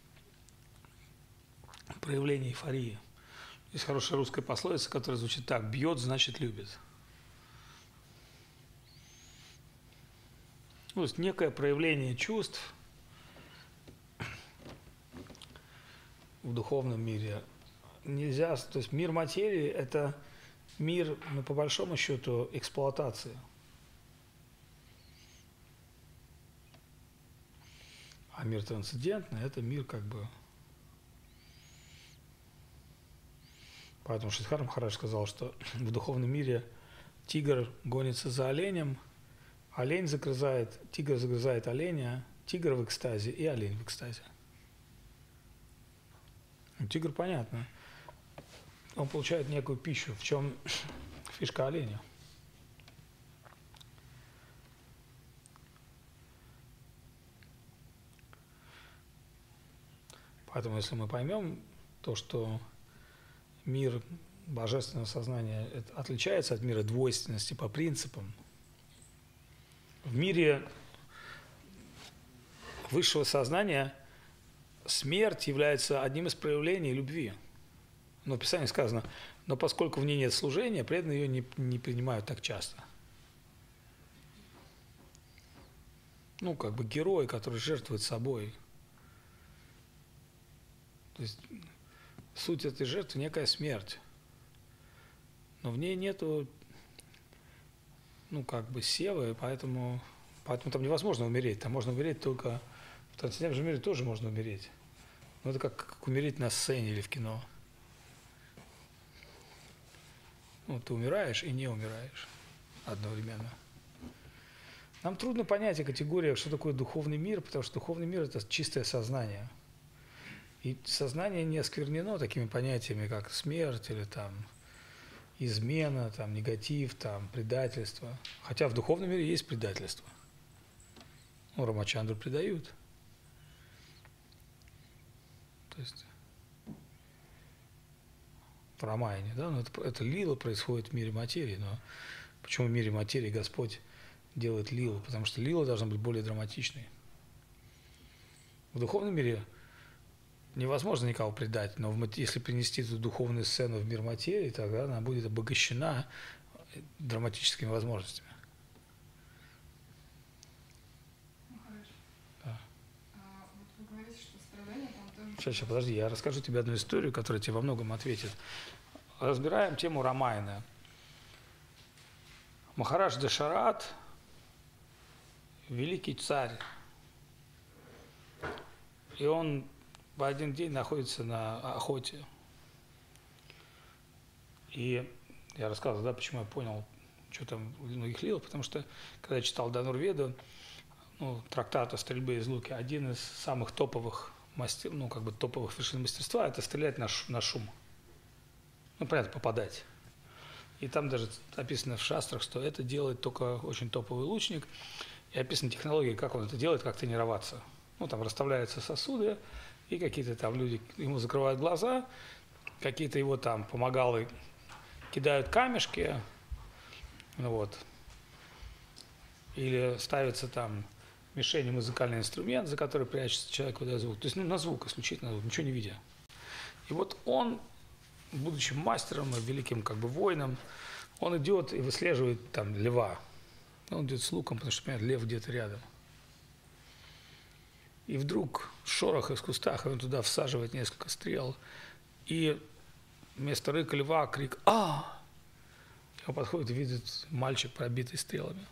проявление эйфории. Есть хорошая русская пословица, которая звучит так: бьет, значит любит. То есть некое проявление чувств в духовном мире нельзя, то есть мир материи – это мир, ну, по большому счету, эксплуатации. А мир трансцендентный – это мир как бы… Поэтому Шридхар Махарадж сказал, что в духовном мире тигр гонится за оленем, олень загрызает, тигр загрызает оленя, тигр в экстазе и олень в экстазе. Тигр, понятно, он получает некую пищу. В чем фишка оленя? Поэтому, если мы поймем то, что мир божественного сознания отличается от мира двойственности по принципам. В мире высшего сознания смерть является одним из проявлений любви. Но в Писании сказано, но поскольку в ней нет служения, преданные ее не, не принимают так часто. Ну, как бы герой, который жертвует собой. То есть суть этой жертвы – некая смерть. Но в ней нету, ну, как бы севы, поэтому, поэтому там невозможно умереть. Там можно умереть только… В трансцендентном мире тоже можно умереть. Но это как, как умереть на сцене или в кино. Ну, ты умираешь и не умираешь одновременно. Нам трудно понять о категориях, что такое духовный мир, потому что духовный мир – это чистое сознание. И сознание не осквернено такими понятиями, как смерть или там измена, там, негатив, там, предательство. Хотя в духовном мире есть предательство. Ну, Рамачандру предают. То есть в Рамаяне, да, но это, это лила происходит в мире материи, но почему в мире материи Господь делает лилу? Потому что лила должна быть более драматичной. В духовном мире невозможно никого предать, но если принести эту духовную сцену в мир материи, тогда она будет обогащена драматическими возможностями. Ну хорошо. Да. А, вот вы говорите, что страдания там тоже… Сейчас, сейчас, подожди, я расскажу тебе одну историю, которая тебе во многом ответит. Разбираем тему Рамаяна. Махарадж Дашарат, великий царь, и он в один день находится на охоте. И я рассказывал, да, почему я понял, что там у многих лил, потому что, когда я читал Дханур-веду, ну, трактат о стрельбе из лука, один из самых топовых мастер, ну, как бы топовых вершин мастерства – это стрелять на, ш, на шум. Ну, понятно, попадать. И там даже описано в шастрах, что это делает только очень топовый лучник, и описаны технологии, как он это делает, как тренироваться. Ну, там расставляются сосуды, и какие-то там люди ему закрывают глаза, какие-то его там помогалы кидают камешки, ну вот, или ставится там мишень, музыкальный инструмент, за который прячется человек, выдает звук. То есть, ну, на звук, исключительно на звук, ничего не видя. И вот он, будучи мастером и великим как бы воином, он идет и выслеживает там льва. Он идет с луком, потому что, понимаете, лев где-то рядом. И вдруг шорох из кустах, и он туда всаживает несколько стрел. И вместо рыка льва крик «А!». И он подходит и видит мальчик, пробитый стрелами.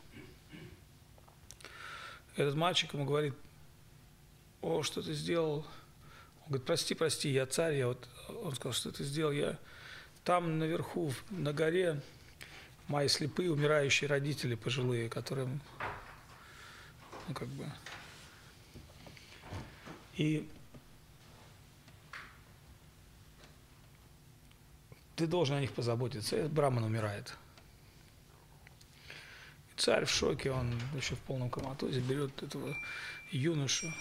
Этот мальчик ему говорит: «О, что ты сделал?» Он говорит: «Прости, прости, я царь». Я вот... Он сказал: «Что ты сделал?» Я там наверху, на горе, мои слепые, умирающие родители пожилые, которым, ну, как бы... И ты должен о них позаботиться. Этот браман умирает. И царь в шоке, он еще в полном коматозе берет этого юношу.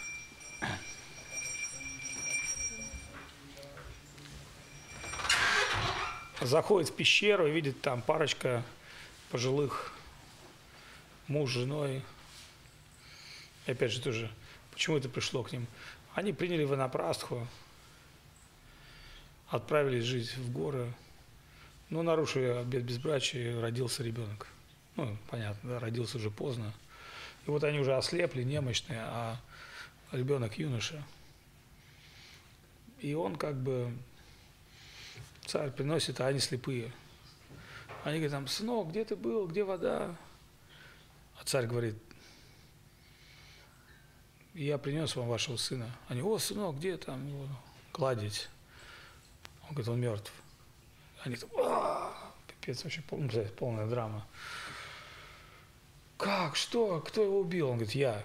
Заходит в пещеру и видит там парочка пожилых, муж с женой. И опять же тоже, почему это пришло к ним? Они приняли ванапрастху, отправились жить в горы, но, нарушив обет безбрачия, родился ребенок. Ну, понятно, да, родился уже поздно. И вот они уже ослепли, немощные, а ребенок юноша. И он как бы, царь приносит, а они слепые. Они говорят там: «Сынок, где ты был, где вода?» А царь говорит: «Я принес вам вашего сына». Они: «О, сынок, где там его гладить?» Он говорит: «Он мертв». Они там: «А, пипец, вообще полная, полная драма». «Как? Что? Кто его убил?» Он говорит: «Я».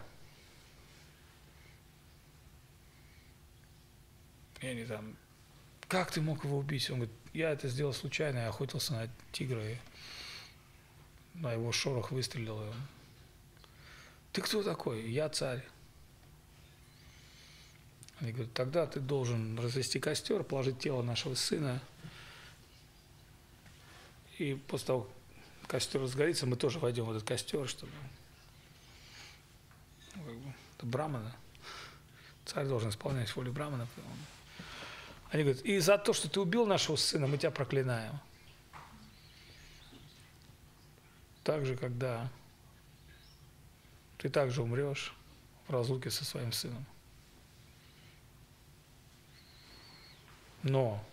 И они там: «Как ты мог его убить?» Он говорит: «Я это сделал случайно, я охотился на тигра, и на его шорох выстрелил». И он: «Ты кто такой?» «Я царь». Они говорят: «Тогда ты должен развести костер, положить тело нашего сына И после того, как костер разгорится, мы тоже войдем в этот костер, чтобы... Это Брамана. Царь должен исполнять волю Брамана. Они говорят, и за то, что ты убил нашего сына, мы тебя проклинаем. Также, когда ты также умрешь в разлуке со своим сыном. Но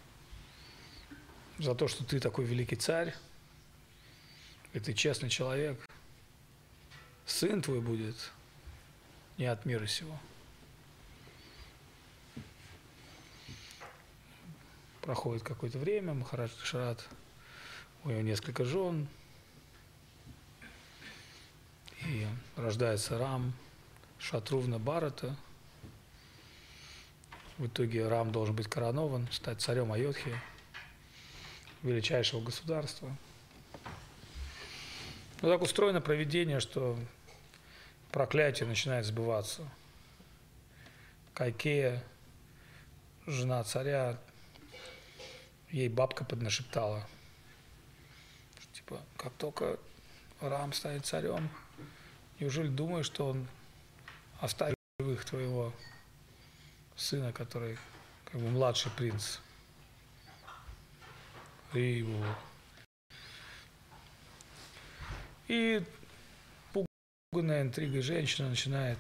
за то, что ты такой великий царь, и ты честный человек, сын твой будет не от мира сего. Проходит какое-то время, Махарадж Дашарат, у него несколько жен, и рождается Рам, Шатрувна Бхарата. В итоге Рам должен быть коронован, стать царем Айодхи, величайшего государства. Но так устроено провидение, что проклятие начинает сбываться. Кайкея, жена царя, ей бабка поднашептала, что, типа, как только Рам станет царем, неужели думаешь, что он оставит живых твоего сына, который как бы младший принц? И его. И пуганная интригой женщина начинает,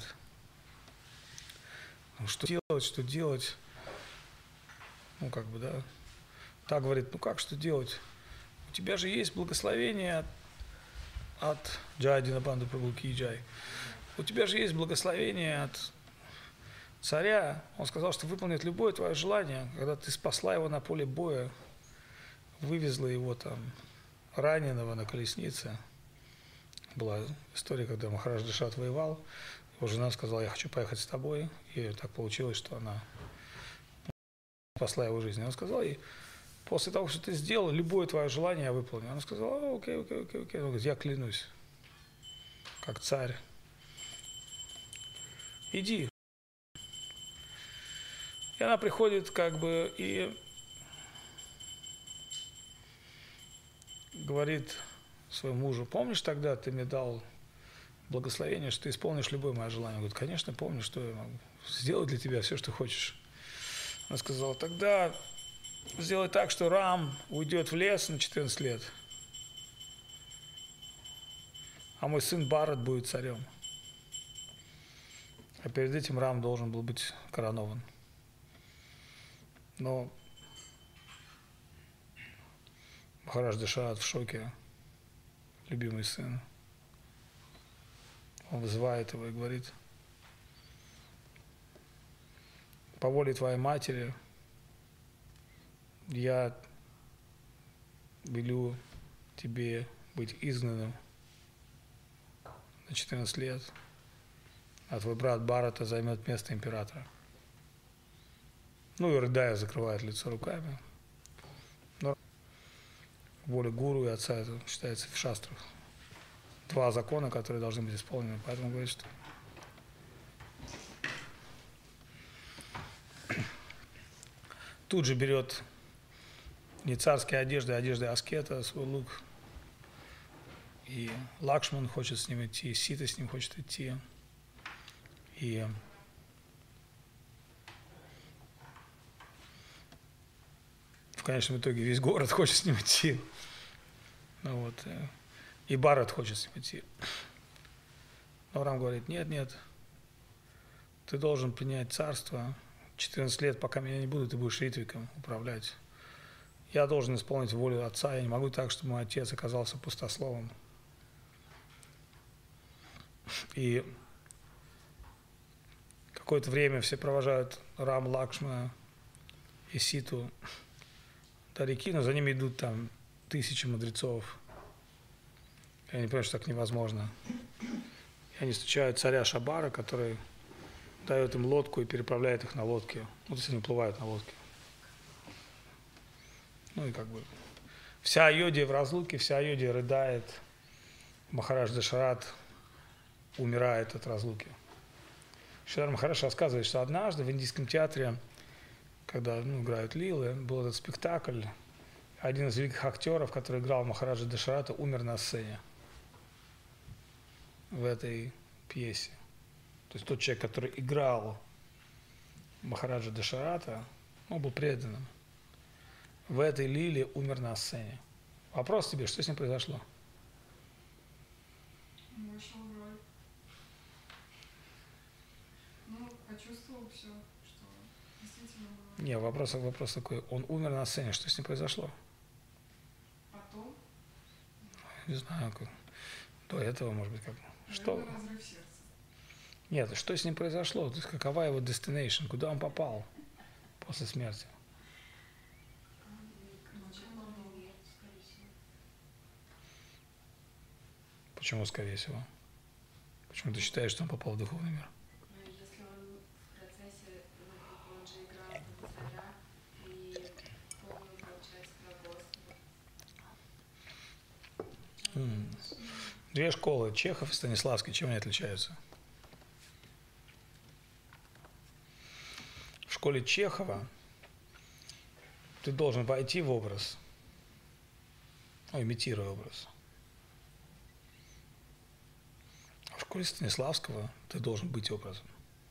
ну, что делать, что делать. Ну, как бы, да. Та говорит, ну как, что делать? У тебя же есть благословение от, от Джай Динабанду Прабху Ки Джай. У тебя же есть благословение от царя. Он сказал, что выполнит любое твое желание. Когда ты спасла его на поле боя, вывезла его там раненого на колеснице. Была история, когда Махарадж Дашарат воевал. Его жена сказала, я хочу поехать с тобой. И так получилось, что она спасла его жизнь. Он сказал ей, после того, что ты сделал, любое твое желание я выполню. Она сказала, окей, окей, окей, окей. Он говорит, я клянусь, как царь. Иди. И она приходит, как бы, и говорит своему мужу, помнишь, тогда ты мне дал благословение, что ты исполнишь любое мое желание? Он говорит, конечно, помню, что я могу сделать для тебя все, что хочешь. Она сказала, тогда сделай так, что Рам уйдет в лес на четырнадцать лет, а мой сын Бхарат будет царем. А перед этим Рам должен был быть коронован. Но Махарадж Дашарат в шоке, любимый сын. Он вызывает его и говорит, по воле твоей матери я велю тебе быть изгнанным на четырнадцать лет, а твой брат Бхарата займет место императора. Ну и рыдая закрывает лицо руками. Но воля гуру и отца, это считается в шастрах. Два закона, которые должны быть исполнены. Поэтому говорит, что тут же берет не царские одежды, а одежды аскета, свой лук. И Лакшман хочет с ним идти, Сита с ним хочет идти. И в конечном итоге весь город хочет с ним идти. Ну, вот. И Бхарат хочет с ним идти. Но Рам говорит, нет, нет, ты должен принять царство. четырнадцать лет, пока меня не будет, ты будешь ритвиком управлять. Я должен исполнить волю отца, я не могу так, чтобы мой отец оказался пустословом. И какое-то время все провожают Рам, Лакшмана и Ситу до реки, но за ними идут там тысячи мудрецов. Я не понимаю, что так невозможно. И они встречают царя Шабара, который дает им лодку и переправляет их на лодке. Вот если они плывают на лодке. Ну и как бы вся Айодхия в разлуке, вся Айодхия рыдает. Махарадж Дашарат умирает от разлуки. Шридар Махарадж рассказывает, что однажды в индийском театре, когда ну, играют лилы, был этот спектакль один из великих актеров, который играл Махараджа Дашарата, умер на сцене в этой пьесе. То есть тот человек, который играл Махараджа Дашарата, он был преданным. В этой лиле умер на сцене. Вопрос тебе, что с ним произошло? Вышел в роль. Ну, почувствовал все, что действительно было. Не, вопрос, вопрос такой, он умер на сцене, что с ним произошло? Потом? Не знаю, как. До этого, может быть, как. Что? Наверное, разрыв сердца. Нет, что с ним произошло? То есть какова его destination? Куда он попал после смерти? Почему, скорее всего? Почему ты считаешь, что он попал в духовный мир? Если он в процессе, ну, он же играл в царя и помнил, получается, про Господа. М. Две школы, Чехов и Станиславский, чем они отличаются? В школе Чехова ты должен войти в образ, ну, имитируя образ. А в школе Станиславского ты должен быть образом.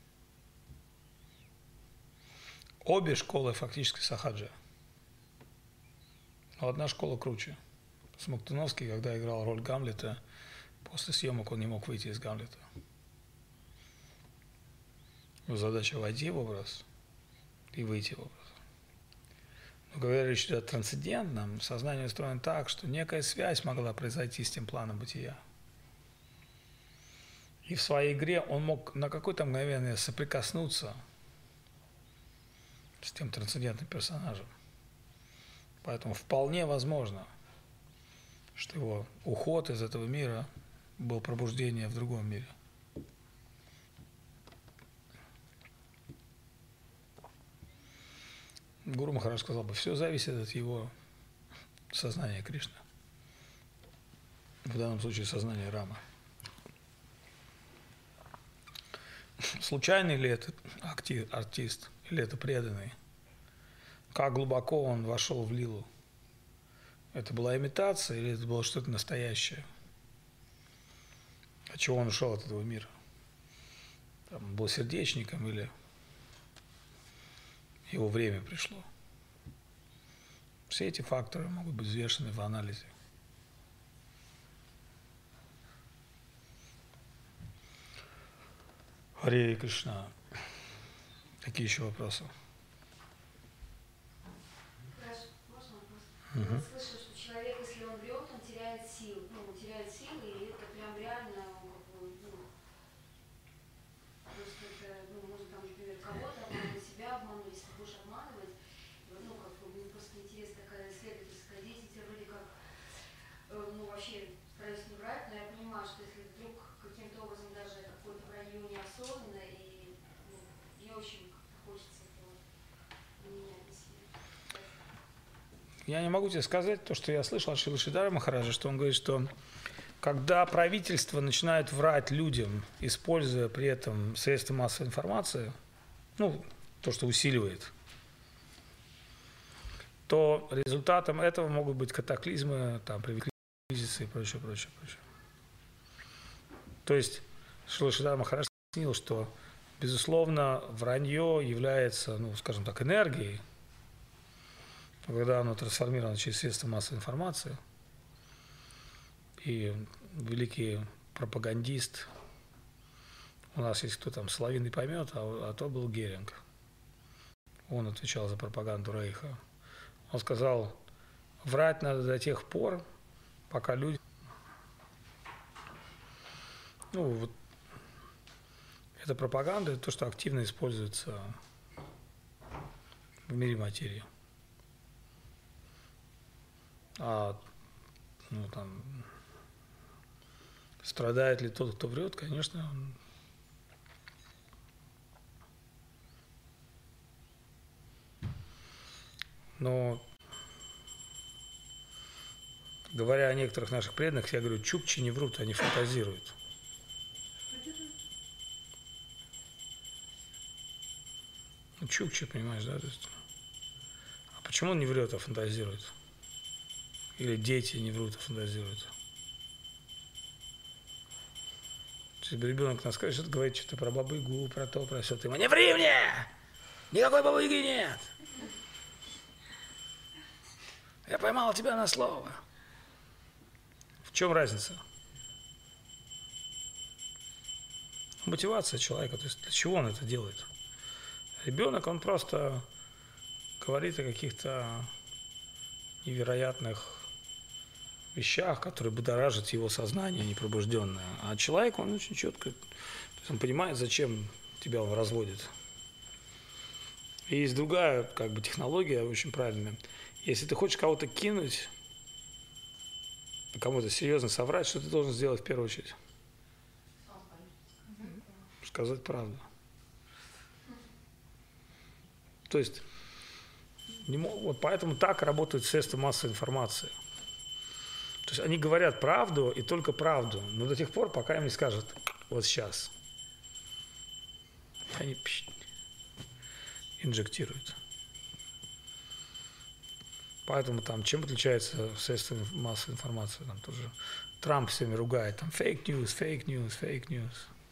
Обе школы фактически сахаджа. Но одна школа круче. Смоктуновский, когда играл роль Гамлета, после съемок он не мог выйти из Гамлета. Его задача войти в образ и выйти в образ. Но говоря речь идет о трансцендентном, сознание устроено так, что некая связь могла произойти с тем планом бытия. И в своей игре он мог на какое-то мгновение соприкоснуться с тем трансцендентным персонажем. Поэтому вполне возможно, что его уход из этого мира был пробуждение в другом мире. Гуру Махарадж сказал бы, все зависит от его сознания Кришны. В данном случае сознания Рама. Случайный ли это артист или это преданный? Как глубоко он вошел в лилу? Это была имитация или это было что-то настоящее? От чего он ушел от этого мира? Там, он был сердечником или его время пришло? Все эти факторы могут быть взвешены в анализе. Харе Кришна. Какие еще вопросы? Хорошо, можно вопрос? Угу. Я слышала, что человек, если он врет, он теряет силы. Ну, он теряет силы, и это прям реально, ну, просто это, ну, можно там, например, кого-то обмануть, себя обмануть, если будешь обманывать, ну, как бы, мне просто интересно, такая исследовательская деятельность, я вроде как, ну, вообще стараюсь не врать, но я понимаю, что если вдруг каким-то образом даже какое-то вранье неосознанно, и, ну, мне очень хочется этого менять на себе. Я не могу тебе сказать то, что я слышал от Шрилы Шридхара Махараджа, что он говорит, что когда правительство начинает врать людям, используя при этом средства массовой информации, ну, то, что усиливает, то результатом этого могут быть катаклизмы, там, кризисы и прочее, прочее, прочее. То есть Шрила Шридхар Махарадж объяснил, что, безусловно, вранье является, ну, скажем так, энергией, когда оно трансформировано через средства массовой информации. И великий пропагандист, у нас есть кто там, Соловин не поймет, а, а то был Геринг. Он отвечал за пропаганду Рейха. Он сказал, врать надо до тех пор, пока люди... Ну, вот эта пропаганда, это то, что активно используется в мире материи. А, ну, там, страдает ли тот, кто врет, конечно, он... Но, говоря о некоторых наших преданных, я говорю, чукчи не врут, они фантазируют. Ну, чукчи, понимаешь, да? То есть, а почему он не врет, а фантазирует? Или дети не врут, а фантазируют. Если ребенок нас скажет, говорит что-то про бабу-ягу, про то, про все, ты ему: не ври мне! Никакой бабы-яги нет! Я поймал тебя на слово. В чем разница? Мотивация человека, то есть для чего он это делает? Ребенок, он просто говорит о каких-то невероятных вещах, которые будоражат его сознание непробужденное. А человек, он очень четко, то есть он понимает, зачем тебя он разводит. И есть другая как бы технология очень правильная. Если ты хочешь кого-то кинуть, кому-то серьезно соврать, что ты должен сделать в первую очередь? Сказать правду. То есть, не мог, вот поэтому так работают средства массовой информации. То есть они говорят правду и только правду, но до тех пор, пока им не скажут: вот сейчас. И они пш, инжектируют. Поэтому там чем отличается средства массовой информации? Там тоже Трамп всеми ругает, там fake news, fake news, fake news.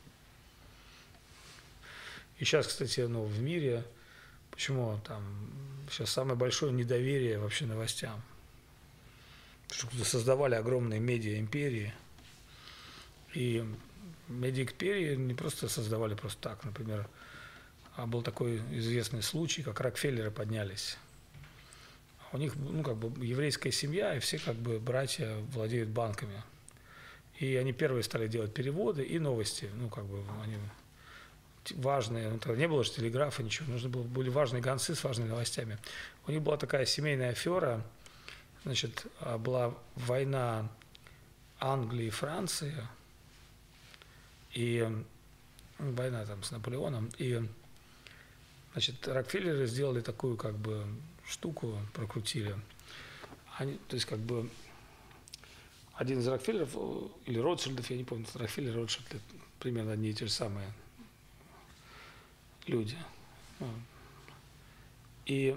И сейчас, кстати, ну, в мире, почему там сейчас самое большое недоверие вообще новостям? Потому что создавали огромные медиа-империи. И медиа-империи не просто создавали просто так. Например, был такой известный случай, как Рокфеллеры поднялись. У них, ну, как бы еврейская семья, и все как бы братья владеют банками. И они первые стали делать переводы и новости. Ну, как бы они важные, ну, тогда не было же телеграфа, ничего, нужны были, были важные гонцы с важными новостями. У них была такая семейная афера, значит, была война Англии и Франции, и война там с Наполеоном, и, значит, Рокфеллеры сделали такую, как бы, штуку, прокрутили. Они, то есть, как бы, один из Рокфеллеров, или Ротшильдов, я не помню, Рокфеллер, Ротшильд, примерно одни и те же самые люди. И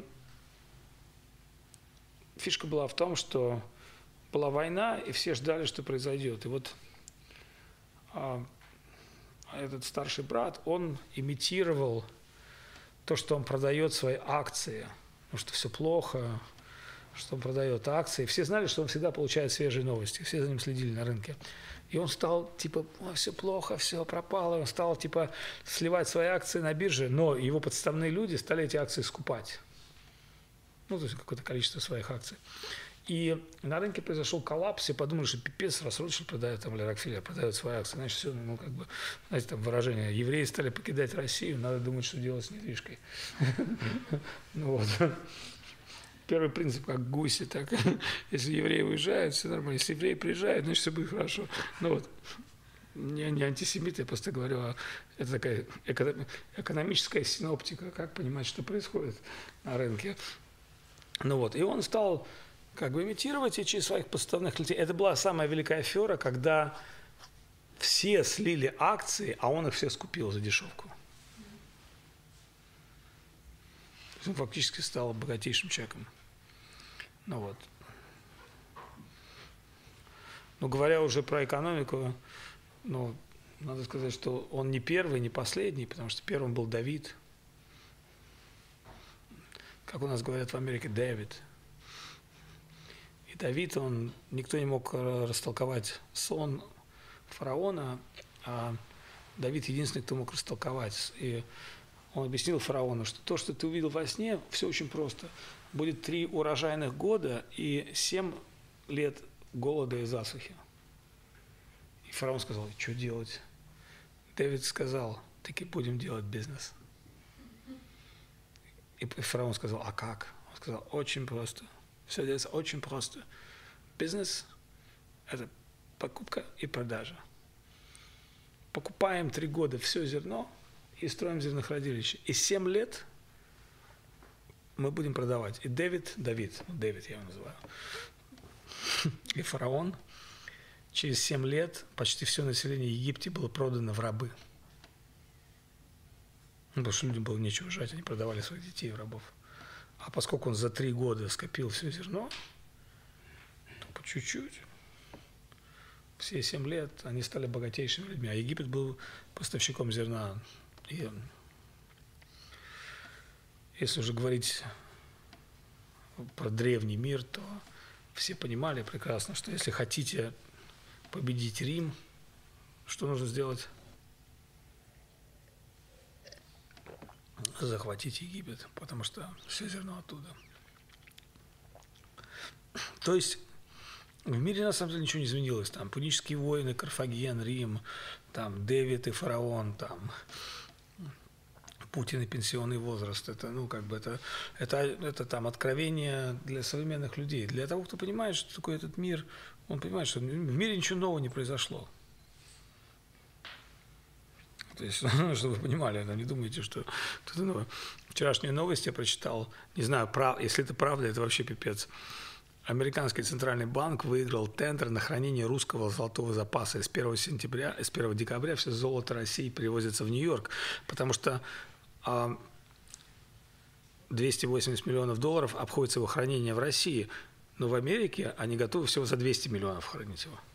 фишка была в том, что была война, и все ждали, что произойдет. И вот а, этот старший брат, он имитировал то, что он продает свои акции, потому что все плохо, что он продает акции. Все знали, что он всегда получает свежие новости, все за ним следили на рынке. И он стал, типа, все плохо, все пропало, он стал, типа, сливать свои акции на бирже, но его подставные люди стали эти акции скупать. Ну, то есть какое-то количество своих акций. И на рынке произошел коллапс, все подумали, что пипец, раз Ротшильд продает, там, или Рокфеллер продает свои акции, значит, все, ну, как бы, знаете, там выражение, евреи стали покидать Россию, надо думать, что делать с недвижкой. Ну вот. Первый принцип, как гуси, так, если евреи уезжают, все нормально, если евреи приезжают, значит, все будет хорошо. Ну вот, не, не антисемит, я просто говорю, а это такая экономическая синоптика, как понимать, что происходит на рынке. Ну вот, и он стал как бы имитировать и через своих подставных людей. Это была самая великая афера, когда все слили акции, а он их все скупил за дешевку. Он фактически стал богатейшим человеком. Ну вот. Но говоря уже про экономику, ну, надо сказать, что он не первый, не последний, потому что первым был Давид. Как у нас говорят в Америке, Дэвид. И Давид, он, никто не мог растолковать сон фараона, а Давид единственный, кто мог растолковать. И он объяснил фараону, что то, что ты увидел во сне, все очень просто. Будет три урожайных года и семь лет голода и засухи. И фараон сказал: что делать? Дэвид сказал: таки будем делать бизнес. И фараон сказал: а как? Он сказал: очень просто. Все делается очень просто. Бизнес – это покупка и продажа. Покупаем три года все зерно и строим зернохранилище. И семь лет мы будем продавать. И Дэвид, Давид, Дэвид я его называю, и фараон, через семь лет почти все население Египта было продано в рабы. Ну, потому что людям было нечего жать, они продавали своих детей в рабов. А поскольку он за три года скопил все зерно, чуть-чуть. Все семь лет они стали богатейшими людьми, а Египет был поставщиком зерна. И если уже говорить про древний мир, то все понимали прекрасно, что если хотите победить Рим, что нужно сделать? Захватить Египет, потому что все зерно оттуда. То есть в мире на самом деле ничего не изменилось. Там пунические войны, Карфаген, Рим, там Дэвид и фараон, там Путин и пенсионный возраст. Это, ну, как бы это, это, это там откровение для современных людей. Для того, кто понимает, что такое этот мир, он понимает, что в мире ничего нового не произошло. То есть, чтобы вы понимали, не думайте, что это новое. Вчерашнюю новость я прочитал, не знаю, прав, если это правда, это вообще пипец. Американский центральный банк выиграл тендер на хранение русского золотого запаса. С первого сентября, с первого декабря все золото России перевозится в Нью-Йорк, потому что а, двести восемьдесят миллионов долларов обходится его хранение в России, но в Америке они готовы всего за двести миллионов хранить его.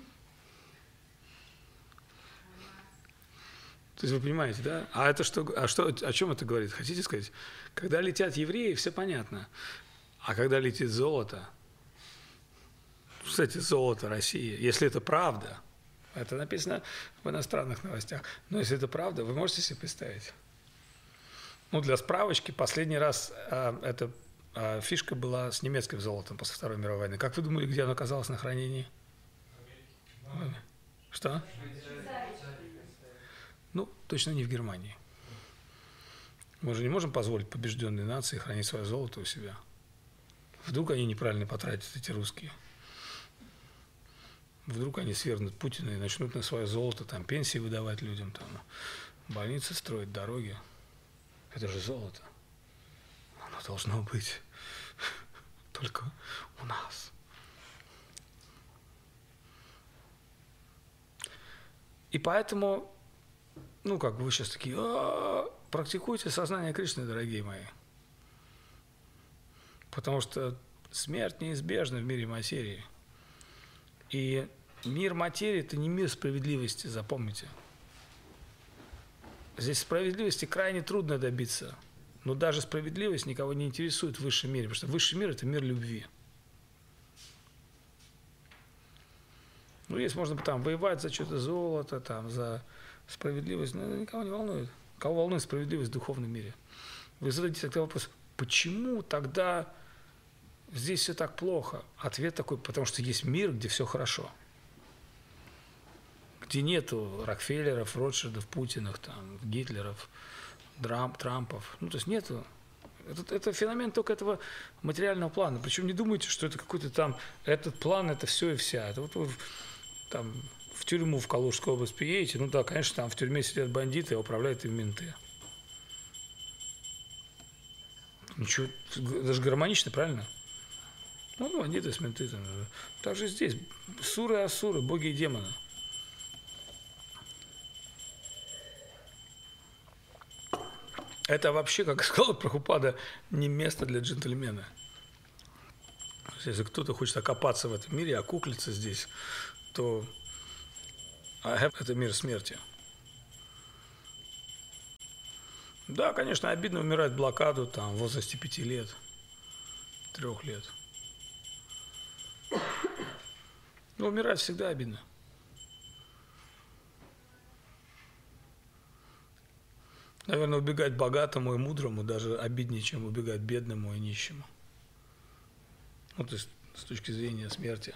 То есть вы понимаете, да? А это что, а что, о чем это говорит? Хотите сказать? Когда летят евреи, все понятно. А когда летит золото, кстати, золото России, если это правда, это написано в иностранных новостях, но если это правда, вы можете себе представить? Ну, для справочки, последний раз а, эта а, фишка была с немецким золотом после Второй мировой войны. Как вы думали, где оно оказалось на хранении? Что? Ну, точно не в Германии. Мы же не можем позволить побежденной нации хранить свое золото у себя. Вдруг они неправильно потратят, эти русские. Вдруг они свергнут Путина и начнут на свое золото там пенсии выдавать людям, там, больницы строить, дороги. Это же золото. Оно должно быть только у нас. И поэтому, ну, как вы сейчас такие, а-а-а, практикуйте сознание Кришны, дорогие мои. Потому что смерть неизбежна в мире материи. И мир материи – это не мир справедливости, запомните. Здесь справедливости крайне трудно добиться. Но даже справедливость никого не интересует в высшем мире, потому что высший мир – это мир любви. Ну, если можно там воевать за что-то золото, там, за справедливость, но это никого не волнует. Кого волнует справедливость в духовном мире? Вы задаете тогда вопрос, почему тогда здесь все так плохо? Ответ такой, потому что есть мир, где все хорошо. Где нету Рокфеллеров, Ротшильдов, Путиных, там, Гитлеров, Трамп, Трампов. Ну, то есть нету. Это, это феномен только этого материального плана. Причем не думайте, что это какой-то там, этот план, это все и вся. Это вот вы там в тюрьму в Калужскую область приедете, ну да, конечно, там в тюрьме сидят бандиты, а управляют им менты. Ничего, даже гармонично, правильно? Ну, бандиты с менты. Там. Так же здесь. Суры и асуры, боги и демоны. Это вообще, как сказал Прабхупада, не место для джентльмена. Если кто-то хочет окопаться в этом мире, окуклиться здесь, то это мир смерти. Да, конечно, обидно умирать в блокаду там, в возрасте пяти лет, трех лет. Но умирать всегда обидно. Наверное, убегать богатому и мудрому даже обиднее, чем убегать бедному и нищему. Ну, то есть с точки зрения смерти.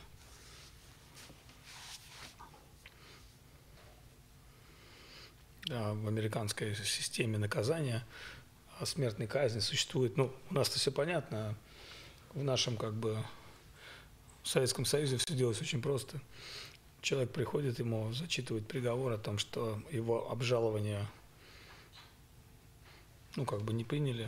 Да, в американской системе наказания смертной казни существует. Ну, у нас-то все понятно. В нашем, как бы, в Советском Союзе все делалось очень просто. Человек приходит, ему зачитывают приговор о том, что его обжалование, ну, как бы не приняли.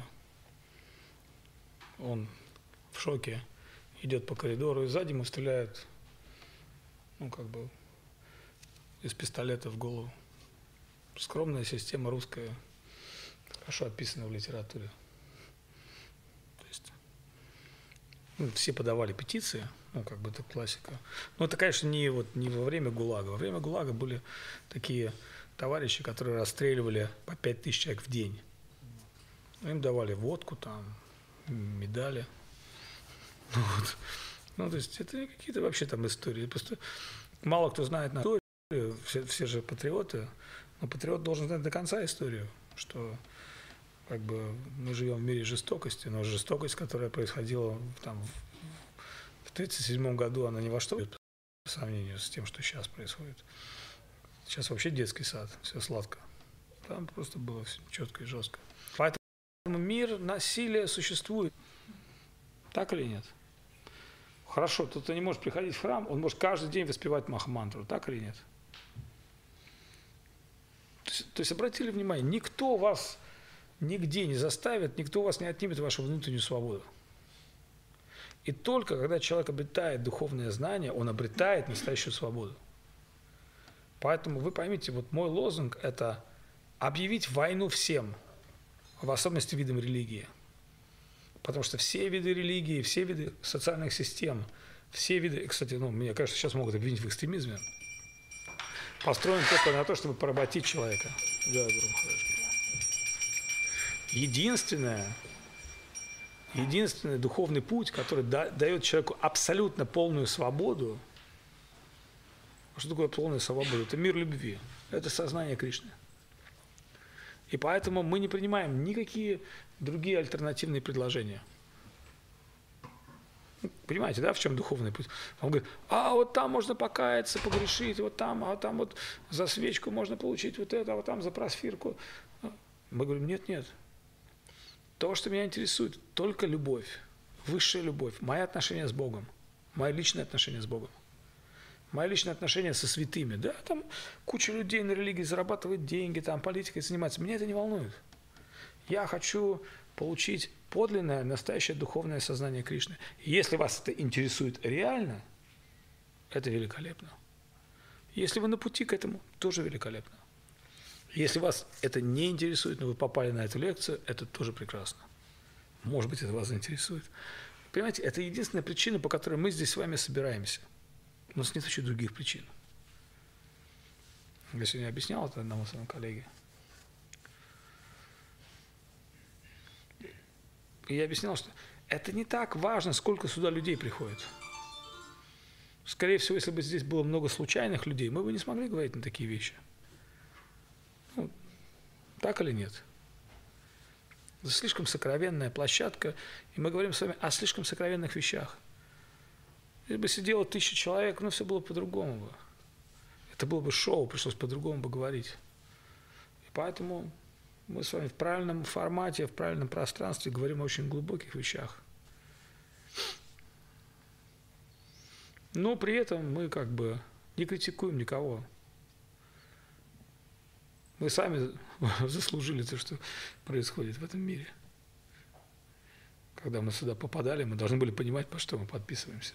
Он в шоке, идет по коридору, и сзади ему стреляют, ну, как бы, из пистолета в голову. Скромная система русская, хорошо описана в литературе. То есть ну, все подавали петиции, ну, как бы это классика. Но это, конечно, не, вот, не во время ГУЛАГа. Во время ГУЛАГа были такие товарищи, которые расстреливали по пять тысяч человек в день. Им давали водку, там, медали. Ну, вот. Ну, то есть это какие-то вообще там истории. Просто мало кто знает на историю, все, все же патриоты, но патриот должен знать до конца историю, что как бы мы живем в мире жестокости, но жестокость, которая происходила там, в тридцать седьмом году, она ни во что по сравнению с тем, что сейчас происходит. Сейчас вообще детский сад, все сладко. Там просто было все четко и жестко. Поэтому мир насилия существует. Так или нет? Хорошо, кто-то не может приходить в храм, он может каждый день воспевать Махамантру. Так или нет? То есть, то есть обратили внимание, никто вас нигде не заставит, никто вас не отнимет вашу внутреннюю свободу. И только когда человек обретает духовное знание, он обретает настоящую свободу. Поэтому вы поймите, вот мой лозунг – это объявить войну всем, в особенности видам религии. Потому что все виды религии, все виды социальных систем, все виды, кстати, ну, меня, конечно, сейчас могут обвинить в экстремизме, построены только на то, чтобы поработить человека. Да, единственное, единственный духовный путь, который да, дает человеку абсолютно полную свободу, что такое полная свобода? Это мир любви, это сознание Кришны. И поэтому мы не принимаем никакие другие альтернативные предложения. Понимаете, да, в чем духовный путь? Он говорит, а вот там можно покаяться, погрешить, вот там, а там вот за свечку можно получить вот это, а вот там за просфирку. Мы говорим, нет, нет. То, что меня интересует, только любовь, высшая любовь, мои отношения с Богом, мои личные отношения с Богом. Мои личные отношения со святыми, да, там куча людей на религии зарабатывает деньги, там политикой занимается. Меня это не волнует. Я хочу получить подлинное, настоящее духовное сознание Кришны. Если вас это интересует реально, это великолепно. Если вы на пути к этому, тоже великолепно. Если вас это не интересует, но вы попали на эту лекцию, это тоже прекрасно. Может быть, это вас заинтересует. Понимаете, это единственная причина, по которой мы здесь с вами собираемся. У нас нет еще других причин. Я сегодня объяснял это одному своему коллеге. И я объяснял, что это не так важно, сколько сюда людей приходит. Скорее всего, если бы здесь было много случайных людей, мы бы не смогли говорить на такие вещи. Ну, так или нет? Это слишком сокровенная площадка, и мы говорим с вами о слишком сокровенных вещах. Если бы сидело тысяча человек, ну, все было по-другому бы. Это было бы шоу, пришлось по-другому бы говорить. И поэтому мы с вами в правильном формате, в правильном пространстве говорим о очень глубоких вещах. Но при этом мы как бы не критикуем никого. Мы сами заслужили то, что происходит в этом мире. Когда мы сюда попадали, мы должны были понимать, по что мы подписываемся.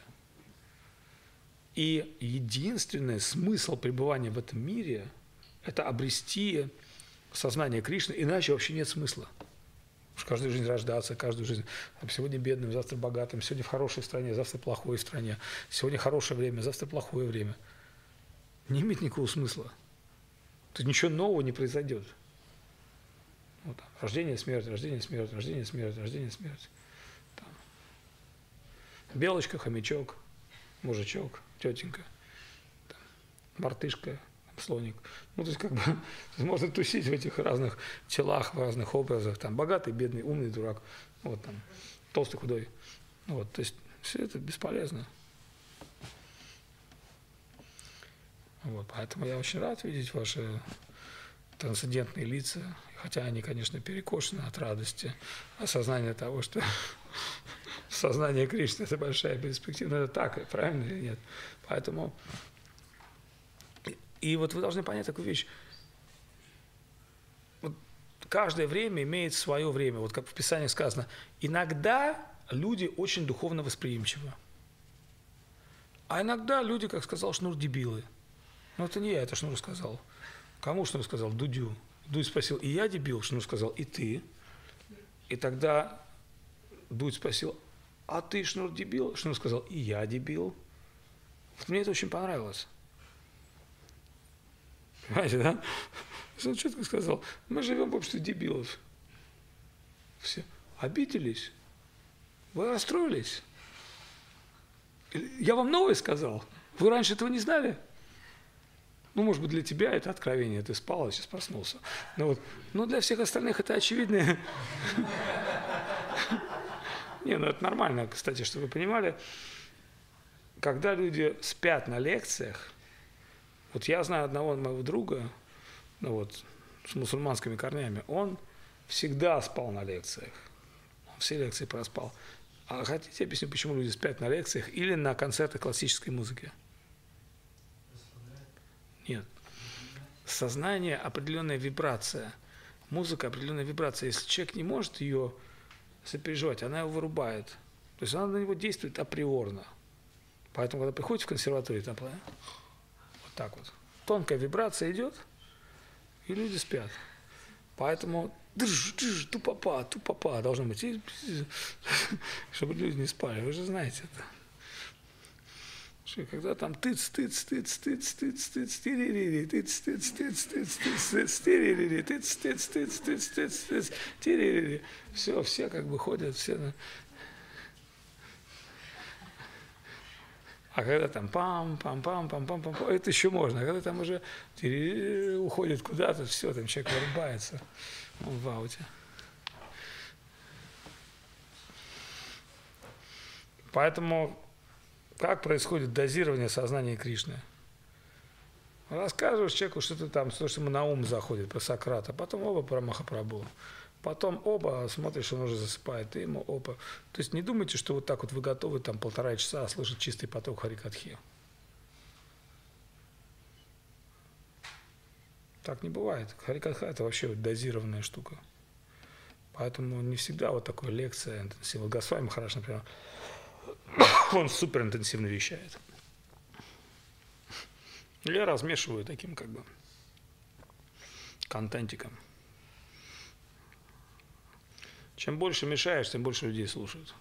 И единственный смысл пребывания в этом мире – это обрести сознание Кришны, иначе вообще нет смысла. Уж каждую жизнь рождаться, каждую жизнь сегодня бедным, завтра богатым, сегодня в хорошей стране, завтра плохой в стране, сегодня хорошее время, завтра плохое время. Не имеет никакого смысла. Тут ничего нового не произойдет. Вот, там, рождение, смерть, рождение, смерть, рождение, смерть, рождение, смерть. Там. Белочка, хомячок, мужичок, тетенька, там, мартышка, слоник. Ну, то есть, как бы, можно тусить в этих разных телах, в разных образах. Там, богатый, бедный, умный, дурак. Вот, там, толстый, худой. Вот, то есть, все это бесполезно. Вот, поэтому я очень рад видеть ваши трансцендентные лица, хотя они, конечно, перекошены от радости, осознания того, что сознание Кришны – это большая перспектива. Но это так, правильно или нет? Поэтому… И вот вы должны понять такую вещь. Вот каждое время имеет свое время. Вот как в Писании сказано, иногда люди очень духовно восприимчивы. А иногда люди, как сказал Шнур, дебилы. Но это не я, это Шнур сказал. Кому Шнур сказал? Дудю. Дудь спросил, и я дебил? Шнур сказал, и ты. И тогда Дудь спросил, а ты, Шнур, дебил? Шнур сказал, и я дебил. Вот мне это очень понравилось. Понимаете, да? Он четко сказал, мы живем в обществе дебилов. Все обиделись, вы расстроились. Я вам новое сказал. Вы раньше этого не знали? Ну, может быть, для тебя это откровение, ты спал, а сейчас проснулся. Но, вот, но для всех остальных это очевидно. Не, ну это нормально, кстати, чтобы вы понимали. Когда люди спят на лекциях, вот я знаю одного моего друга, ну вот, с мусульманскими корнями, он всегда спал на лекциях. Он все лекции проспал. А хотите, объясню, почему люди спят на лекциях или на концертах классической музыки? Нет. Сознание – определенная вибрация. Музыка – определенная вибрация. Если человек не может ее сопереживать, она его вырубает. То есть она на него действует априорно. Поэтому, когда приходите в консерваторию, там вот так вот, тонкая вибрация идет, и люди спят. Поэтому дж, дж, тупопа, тупопа должно быть, и, чтобы люди не спали. Вы же знаете это. Что, когда там тыц, тыц, тыц, тыц, тыц, тыц, тиририри, тыц, тыц, тыц, тыц, тыц, тыц, тиририри, тыц, тыц, тыц, тыц, тыц, тыц, тиририри. Все, все как бы ходят, все. А когда там пам, пам, пам, пам, пам, пам, это еще можно. А когда там уже уходит куда-то, все, там человек вырубается, он в ауте. Поэтому как происходит дозирование сознания Кришны? Рассказываешь человеку что-то там, то, что ему на ум заходит, про Сократа, потом оба про Махапрабху. Потом оба, смотришь, он уже засыпает, и ему оба. То есть не думайте, что вот так вот вы готовы там полтора часа слышать чистый поток Харикатхи. Так не бывает. Харикатха – это вообще вот дозированная штука. Поэтому не всегда вот такая лекция интенсивная. Госвами Махарадж, например, он супер интенсивно вещает. Я размешиваю таким как бы контентиком. Чем больше мешаешь, тем больше людей слушают.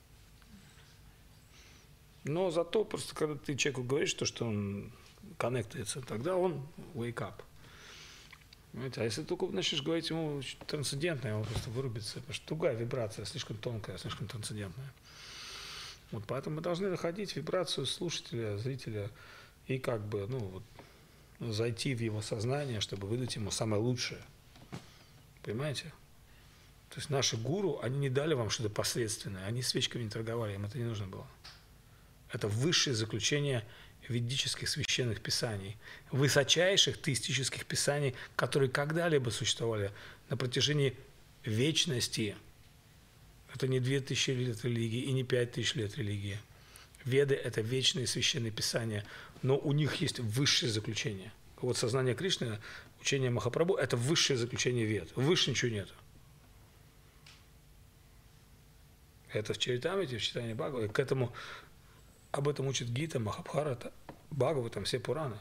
Но зато просто, когда ты человеку говоришь, то, что он коннектится, тогда он wake up. Понимаете? А если ты только начнешь говорить ему трансцендентное, он просто вырубится, потому что другая вибрация, слишком тонкая, слишком трансцендентная. Вот поэтому мы должны находить вибрацию слушателя, зрителя и как бы, ну, вот, зайти в его сознание, чтобы выдать ему самое лучшее. Понимаете? То есть наши гуру, они не дали вам что-то посредственное, они свечками не торговали, им это не нужно было. Это высшее заключение ведических священных писаний, высочайших теистических писаний, которые когда-либо существовали на протяжении вечности. Это не две тысячи лет религии и не пять тысяч лет религии. Веды – это вечные священные писания, но у них есть высшее заключение. Вот сознание Кришны, учение Махапрабху – это высшее заключение вед. Выше ничего нет. Это в Чаритамрите, в читании Бхагавата. К этому, об этом учит Гита, Махабхарата, Бхагаватам, все Пураны.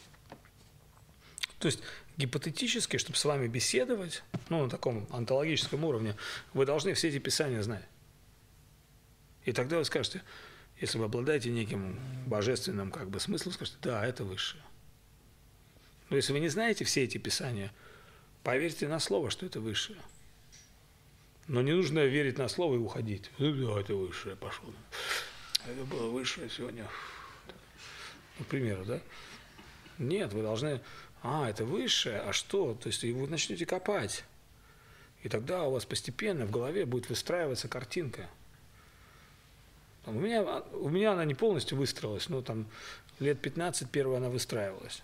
То есть гипотетически, чтобы с вами беседовать, ну, на таком онтологическом уровне, вы должны все эти писания знать. И тогда вы скажете, если вы обладаете неким божественным как бы смыслом, скажете, да, это высшее. Но если вы не знаете все эти писания, поверьте на слово, что это высшее. Но не нужно верить на слово и уходить. Да, это высшее, пошел. Это было высшее сегодня. Ну, к примеру, да? Нет, вы должны... А, это высшее, а что? То есть вы начнете копать. И тогда у вас постепенно в голове будет выстраиваться картинка. Там, у, меня, у меня она не полностью выстроилась, но там лет пятнадцать первая она выстраивалась.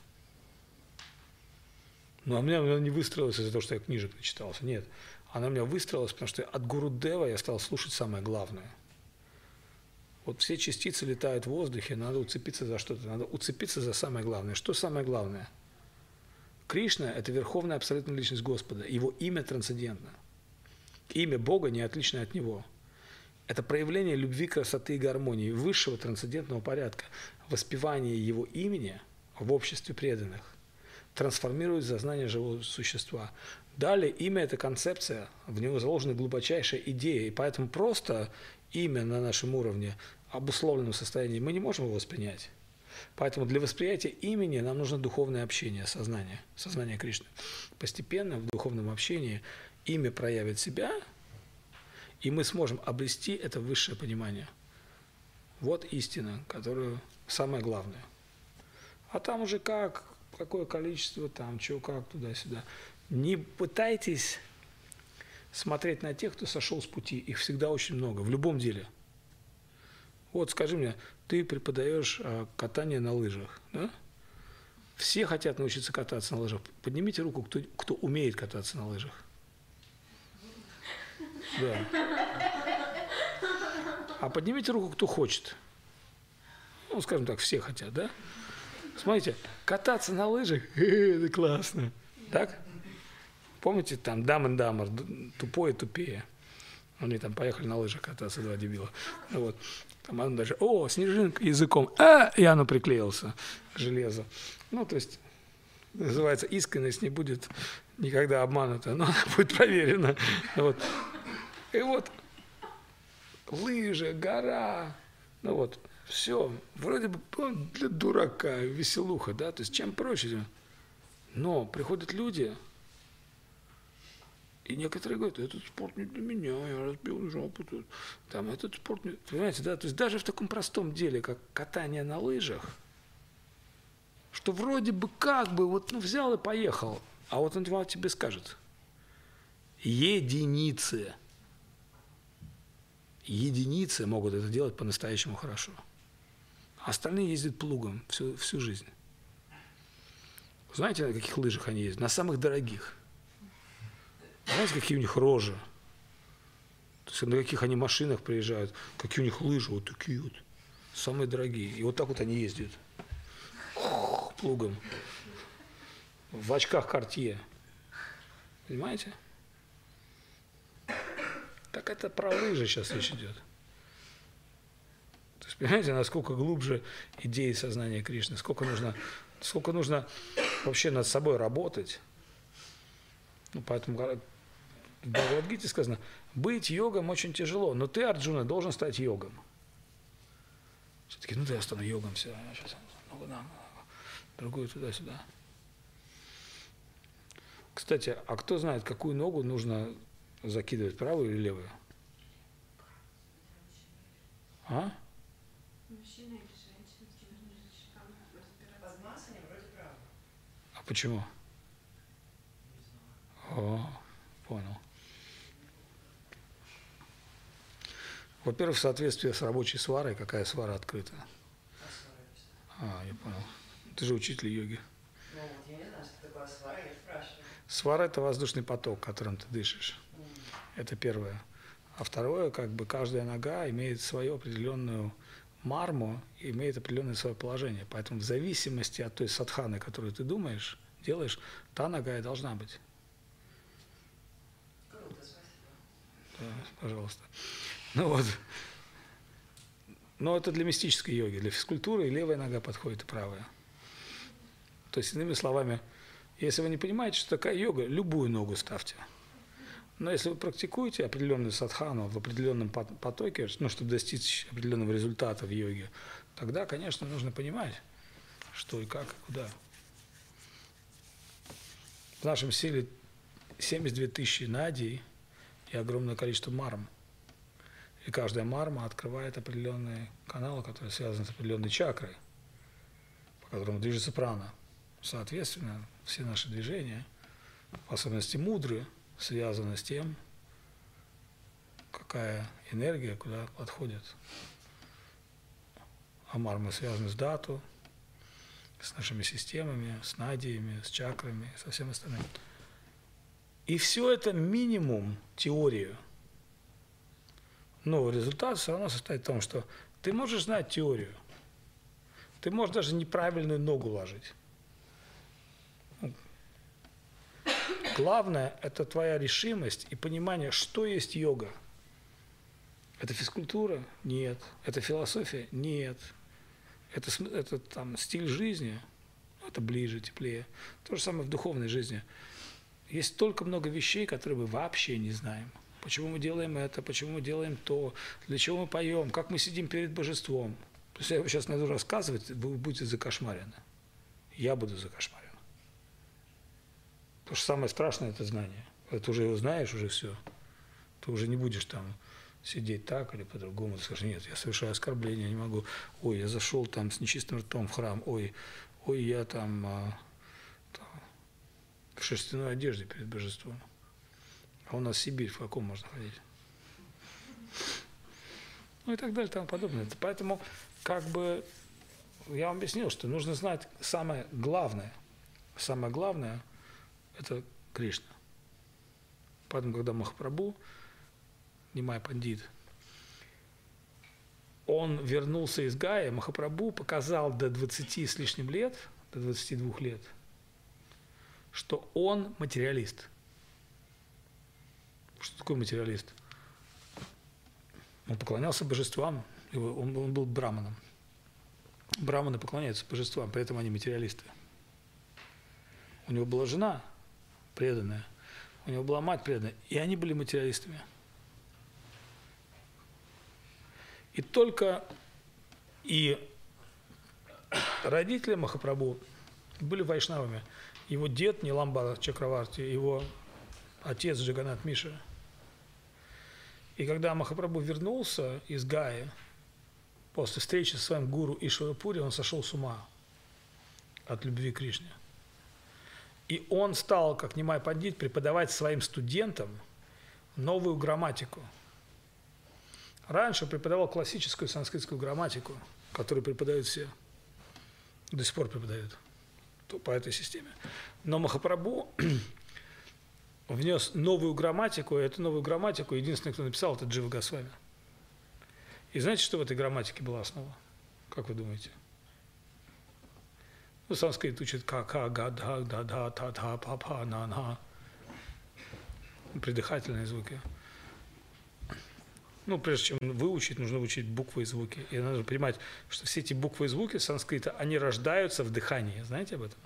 Но у меня она не выстроилась из-за того, что я книжек начитался. Нет. Она у меня выстроилась, потому что от Гурудева я стал слушать самое главное. Вот все частицы летают в воздухе, надо уцепиться за что-то, надо уцепиться за самое главное. Что самое главное? Кришна – это верховная абсолютная личность Господа, его имя трансцендентно. Имя Бога не отлично от него. Это проявление любви, красоты и гармонии, высшего трансцендентного порядка. Воспевание его имени в обществе преданных трансформирует сознание живого существа. Далее имя – это концепция, в него заложена глубочайшая идея, и поэтому просто имя на нашем уровне, обусловленном состоянии, мы не можем его воспринять. Поэтому для восприятия имени нам нужно духовное общение, сознание, сознание Кришны. Постепенно в духовном общении имя проявит себя, и мы сможем обрести это высшее понимание. Вот истина, которую самое главное. А там уже как, какое количество, там, что, как, туда-сюда. Не пытайтесь смотреть на тех, кто сошел с пути. Их всегда очень много, в любом деле. Вот скажи мне, ты преподаешь а, катание на лыжах, да? Все хотят научиться кататься на лыжах. Поднимите руку, кто, кто умеет кататься на лыжах. Да. А поднимите руку, кто хочет. Ну, скажем так, все хотят, да? Смотрите, кататься на лыжах, это классно. Так? Помните, там Dumb and Dumber, тупой и тупее. Они там поехали на лыжах кататься, два дебила. Вот. Там он даже, о, снежинка языком, а, и оно приклеился, железо. Ну, то есть, называется, искренность не будет никогда обманута, но она будет проверена. Вот. И вот лыжи, гора, ну вот, все, вроде бы для дурака, веселуха, да, то есть чем проще. Но приходят люди, и некоторые говорят, этот спорт не для меня, я разбил жопу тут. Там этот спорт не... Понимаете, да? То есть даже в таком простом деле, как катание на лыжах, что вроде бы как бы вот ну, взял и поехал, а вот он тебе скажет, единицы, единицы могут это делать по-настоящему хорошо. Остальные ездят плугом всю, всю жизнь. Знаете, на каких лыжах они ездят? На самых дорогих. Знаете, какие у них рожи? То есть на каких они машинах приезжают, какие у них лыжи, вот такие вот, самые дорогие. И вот так вот они ездят. Плугом. В очках Cartier. Понимаете? Так это про лыжи сейчас речь идет. То есть, понимаете, насколько глубже идеи сознания Кришны, сколько нужно, сколько нужно вообще над собой работать. Ну, поэтому в Бхагавад-гите сказано, быть йогом очень тяжело, но ты, Арджуна, должен стать йогом. Все-таки, ну да, я стану йогом, все, я сейчас ногу на другую туда-сюда. Кстати, а кто знает, какую ногу нужно закидывать, правую или левую? А? Мужчина или женщина, там разбираться. Под массами вроде правда. А почему? О, понял. Во-первых, в соответствии с рабочей сварой, какая свара открыта? А, я понял. Ты же учитель йоги. Ну вот, я не знаю, что такое свара, я спрашиваю. Свара – это воздушный поток, которым ты дышишь. Это первое. А второе, как бы каждая нога имеет свою определенную марму, имеет определенное свое положение. Поэтому в зависимости от той садханы, которую ты думаешь, делаешь, та нога и должна быть. Круто, спасибо. Да, пожалуйста. Ну вот. Но это для мистической йоги. Для физкультуры и левая нога подходит, и правая. То есть, иными словами, если вы не понимаете, что такая йога, любую ногу ставьте. Но если вы практикуете определенную садхану в определенном потоке, ну, чтобы достичь определенного результата в йоге, тогда, конечно, нужно понимать, что и как, и куда. В нашем силе семьдесят две тысячи надий и огромное количество марм. И каждая марма открывает определенные каналы, которые связаны с определенной чакрой, по которому движется прана. Соответственно, все наши движения, в особенности мудры, связаны с тем, какая энергия куда подходит. А мармы связаны с дату, с нашими системами, с надиями, с чакрами, со всем остальным. И все это минимум теорию. Но результат все равно состоит в том, что ты можешь знать теорию. Ты можешь даже неправильную ногу ложить. Главное – это твоя решимость и понимание, что есть йога. Это физкультура? Нет. Это философия? Нет. Это, это там, стиль жизни? Это ближе, теплее. То же самое в духовной жизни. Есть столько много вещей, которые мы вообще не знаем. почему мы делаем это, почему мы делаем то, для чего мы поем, как мы сидим перед божеством. То есть я сейчас найду рассказывать, вы будете закошмарены. Я буду закошмарен. Потому что самое страшное – это знание. Когда ты уже его знаешь, уже все. Ты уже не будешь там сидеть так или по-другому. Ты скажешь, нет, я совершаю оскорбление, не могу. Ой, я зашел там с нечистым ртом в храм. Ой, ой, я там, а, там в шерстяной одежде перед божеством. А у нас Сибирь, в каком можно ходить? Ну и так далее, и тому подобное. Поэтому, как бы, я вам объяснил, что нужно знать самое главное. Самое главное – это Кришна. Поэтому, когда Махапрабху, Нимай Пандит, он вернулся из Гаи, Махапрабху показал до двадцати с лишним лет, до двадцати двух лет, что он материалист. Что такое материалист? Он поклонялся божествам, он, он был браманом. Браманы поклоняются божествам, поэтому они материалисты. У него была жена преданная, у него была мать преданная, и они были материалистами. И только и родители Махапрабху были вайшнавами. Его дед Ниламбара Чакраварти, его отец Джаганат Миша. И когда Махапрабху вернулся из Гаи, после встречи со своим гуру Ишварапури, он сошел с ума от любви к Кришне. И он стал, как Нимай Пандит, преподавать своим студентам новую грамматику. Раньше преподавал классическую санскритскую грамматику, которую преподают все, до сих пор преподают по этой системе. Но Махапрабху внес новую грамматику, и эту новую грамматику единственный, кто написал, это Джива Госвами. И знаете, что в этой грамматике была основа? Как вы думаете? Ну, санскрит учит ка-ка, га-да, да-да, та-та, па-па, на-на. Придыхательные звуки. Ну, прежде чем выучить, нужно учить буквы и звуки. И надо понимать, что все эти буквы и звуки санскрита, они рождаются в дыхании. Знаете об этом?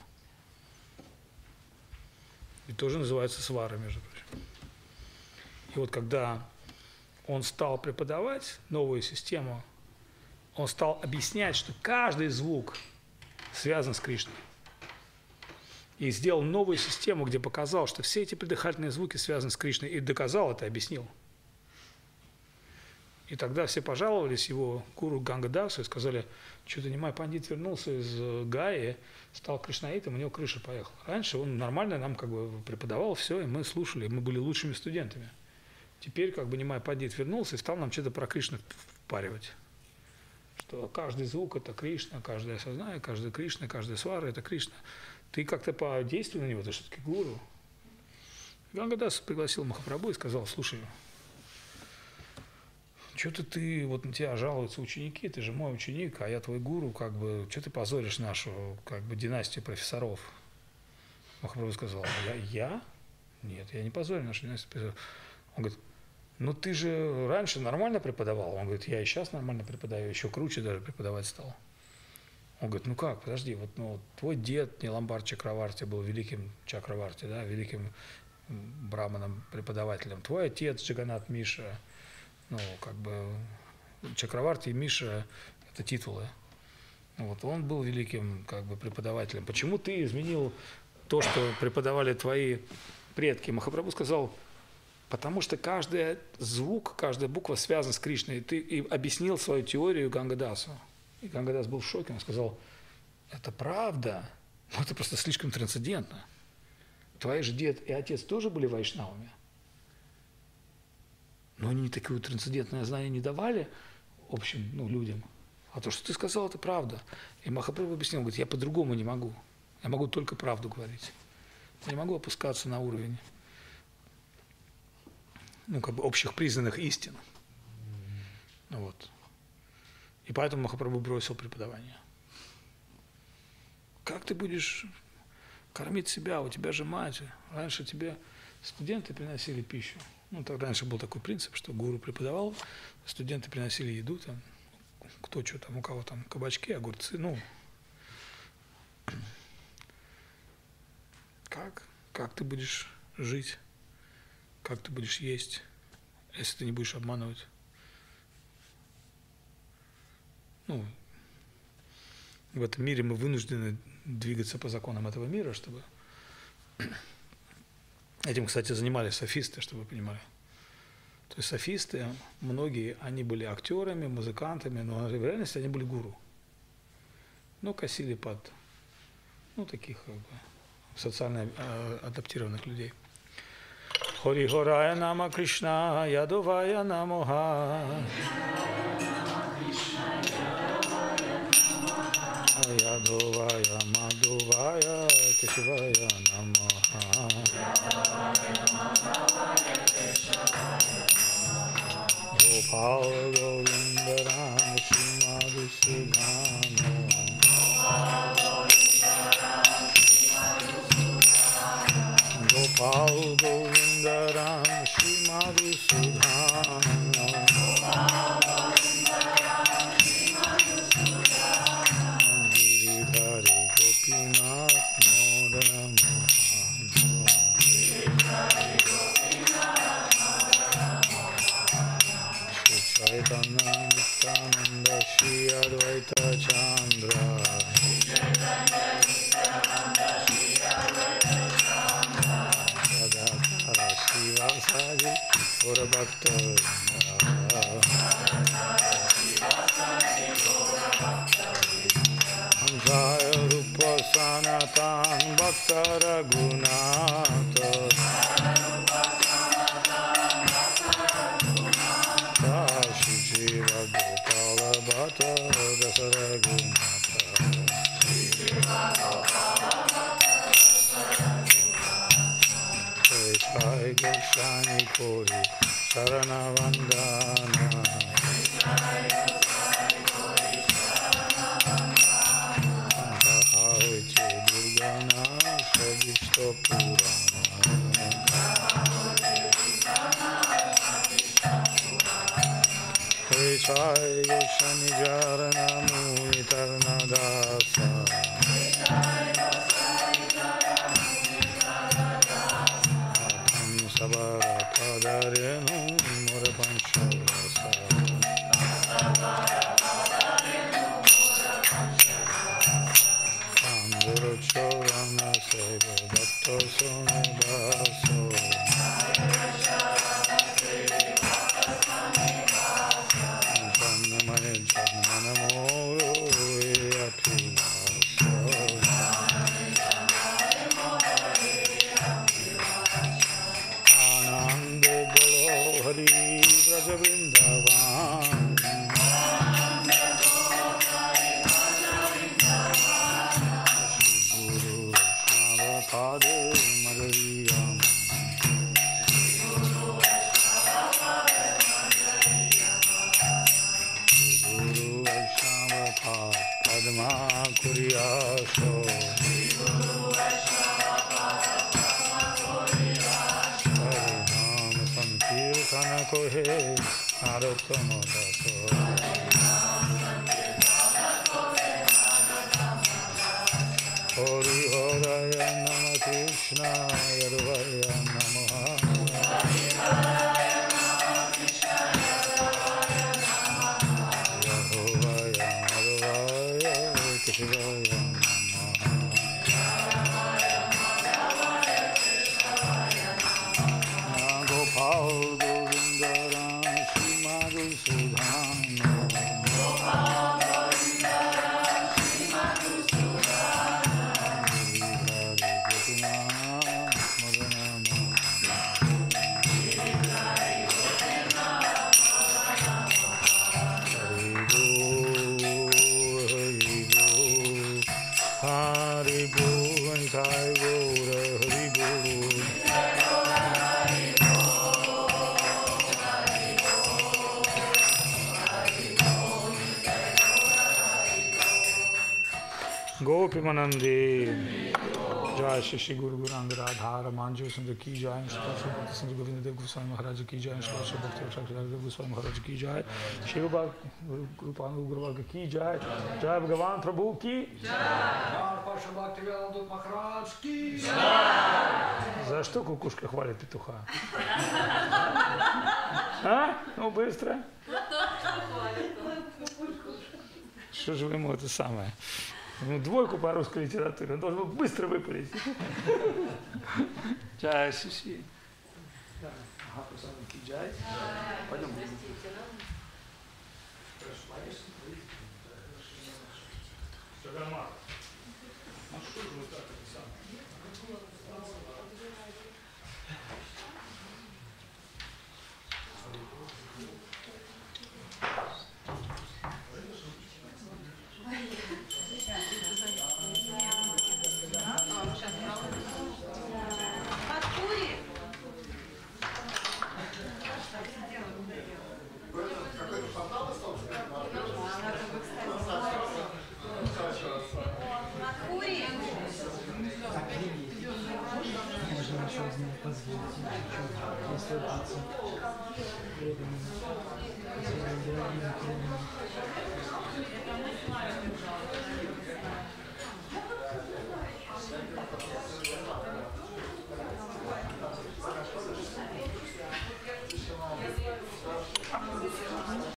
И тоже называются свары, между прочим. И вот когда он стал преподавать новую систему, он стал объяснять, что каждый звук связан с Кришной. И сделал новую систему, где показал, что все эти предыхательные звуки связаны с Кришной. И доказал это, объяснил. И тогда все пожаловались его гуру Гангадасу и сказали, что-то Нимай Пандит вернулся из Гаи, стал кришнаитом, у него крыша поехала. Раньше он нормально нам как бы преподавал все, и мы слушали, мы были лучшими студентами. Теперь как бы Нимай Пандит вернулся и стал нам что-то про Кришну впаривать. Что каждый звук – это Кришна, каждое сознание, каждая Кришна, каждая свара – это Кришна. Ты как-то подействуй на него, ты все-таки гуру. Гангадас пригласил Махапрабху и сказал, слушай, что-то ты, вот на тебя жалуются ученики, ты же мой ученик, а я твой гуру, как бы, что ты позоришь нашу, как бы, династию профессоров? Махапрабху сказал, я? я? Нет, я не позорю нашу династию профессоров. Он говорит, ну ты же раньше нормально преподавал. Он говорит, я и сейчас нормально преподаю, еще круче даже преподавать стал. Он говорит, ну как, подожди, вот ну, твой дед Ниламбар Чакраварти был великим Чакраварти, да, великим браманом, преподавателем. Твой отец Джаганат Миша, ну, как бы, Чакраварти и Миша – это титулы. Вот, он был великим, как бы, преподавателем. Почему ты изменил то, что преподавали твои предки? Махапрабху сказал, потому что каждый звук, каждая буква связана с Кришной. Ты и объяснил свою теорию Гангадасу. И Гангадас был в шоке, он сказал, это правда, но это просто слишком трансцендентно. Твои же дед и отец тоже были вайшнавами. Но они такое трансцендентное знание не давали общим, ну, людям. А то, что ты сказал, это правда. И Махапрабху объяснил, говорит, я по-другому не могу. Я могу только правду говорить. Я не могу опускаться на уровень, ну, как бы общих признанных истин. Ну, вот. И поэтому Махапрабху бросил преподавание. Как ты будешь кормить себя? У тебя же мать. Раньше тебе студенты приносили пищу. Ну, тогда раньше был такой принцип, что гуру преподавал, студенты приносили еду, там, кто что там, у кого там кабачки, огурцы, ну. Как? Как ты будешь жить? Как ты будешь есть? если ты не будешь обманывать. Ну, в этом мире мы вынуждены двигаться по законам этого мира, чтобы... Этим, кстати, занимались софисты, чтобы вы понимали. То есть софисты, многие, они были актерами, музыкантами, но в реальности они были гуру. Ну, косили под, ну, таких как бы, социально э, адаптированных людей. Хори Хорая Нама Кришна, Ядувая Намоха. Ядувая Мадувая Кешивая Намоха. Gopal Govinda Ram Shrimadu Sudhano. Gopal Govinda Ram Shrimadu Sudhano. Giridhari Gopinath Modana Mohano. Chaitanya Nityananda Shri Advaita Chandra. Sadakara Srivasadi Gaura Bhakta Hamsaya Rupa Sanatan Bhakta Raghunatha. Jiva Gopala Bhatta Dasaragunata. Jai Goswami Kori Saranavandana. Sahaviche Durgana Sadishta Purana. Jai Goswami Jarana Muni Tarnadasa. Atam Sabara Padarenu Mura Panchavasa. Sandura Chaurana Seva Bhakta Sonabaso. Anande Bolo Hari Braja Vrindavan. Guru Vaishnava Pade Madhuriyam. Guru Vaishnava Pade Padma Kuriyasho. Kirtana kohe narottama daso. Hori Horaya Nama Krishna Yaduvaya Namaha. Yahovaya Madhuvaya Keshivaya Namaha. Gopal Govinda Ram Shrimadu Sudhano. Giridhari Gopinath Modana Hari Bol, Hari Bol, Hari Bol. Gopi Manandi, Jai Shri Guru Gauranga Radha Ramanju Sundar ki Jai, Shri Sundar Govinda Dev Goswami Maharaj ki Jai, Shri Bhakti Dev Goswami Maharaj ki Jai, Shri Rupananda Guru Varga ki Jai, Jai Bhagavan Prabhu ki Jai, Паша Бхактивинода Махарадж ки Jai. За что кукушка хвалит петуха? А? Ну, быстро. Что же вы ему это самое? Ну, двойку по русской литературе. Он должен был быстро выпалить. Чай, сиси. Ага, чай. Пойдем. Все нормально. Ну что же вы так это самое? Можно еще раз мне позволить, насладиться преданным, своим дорогим, преданным.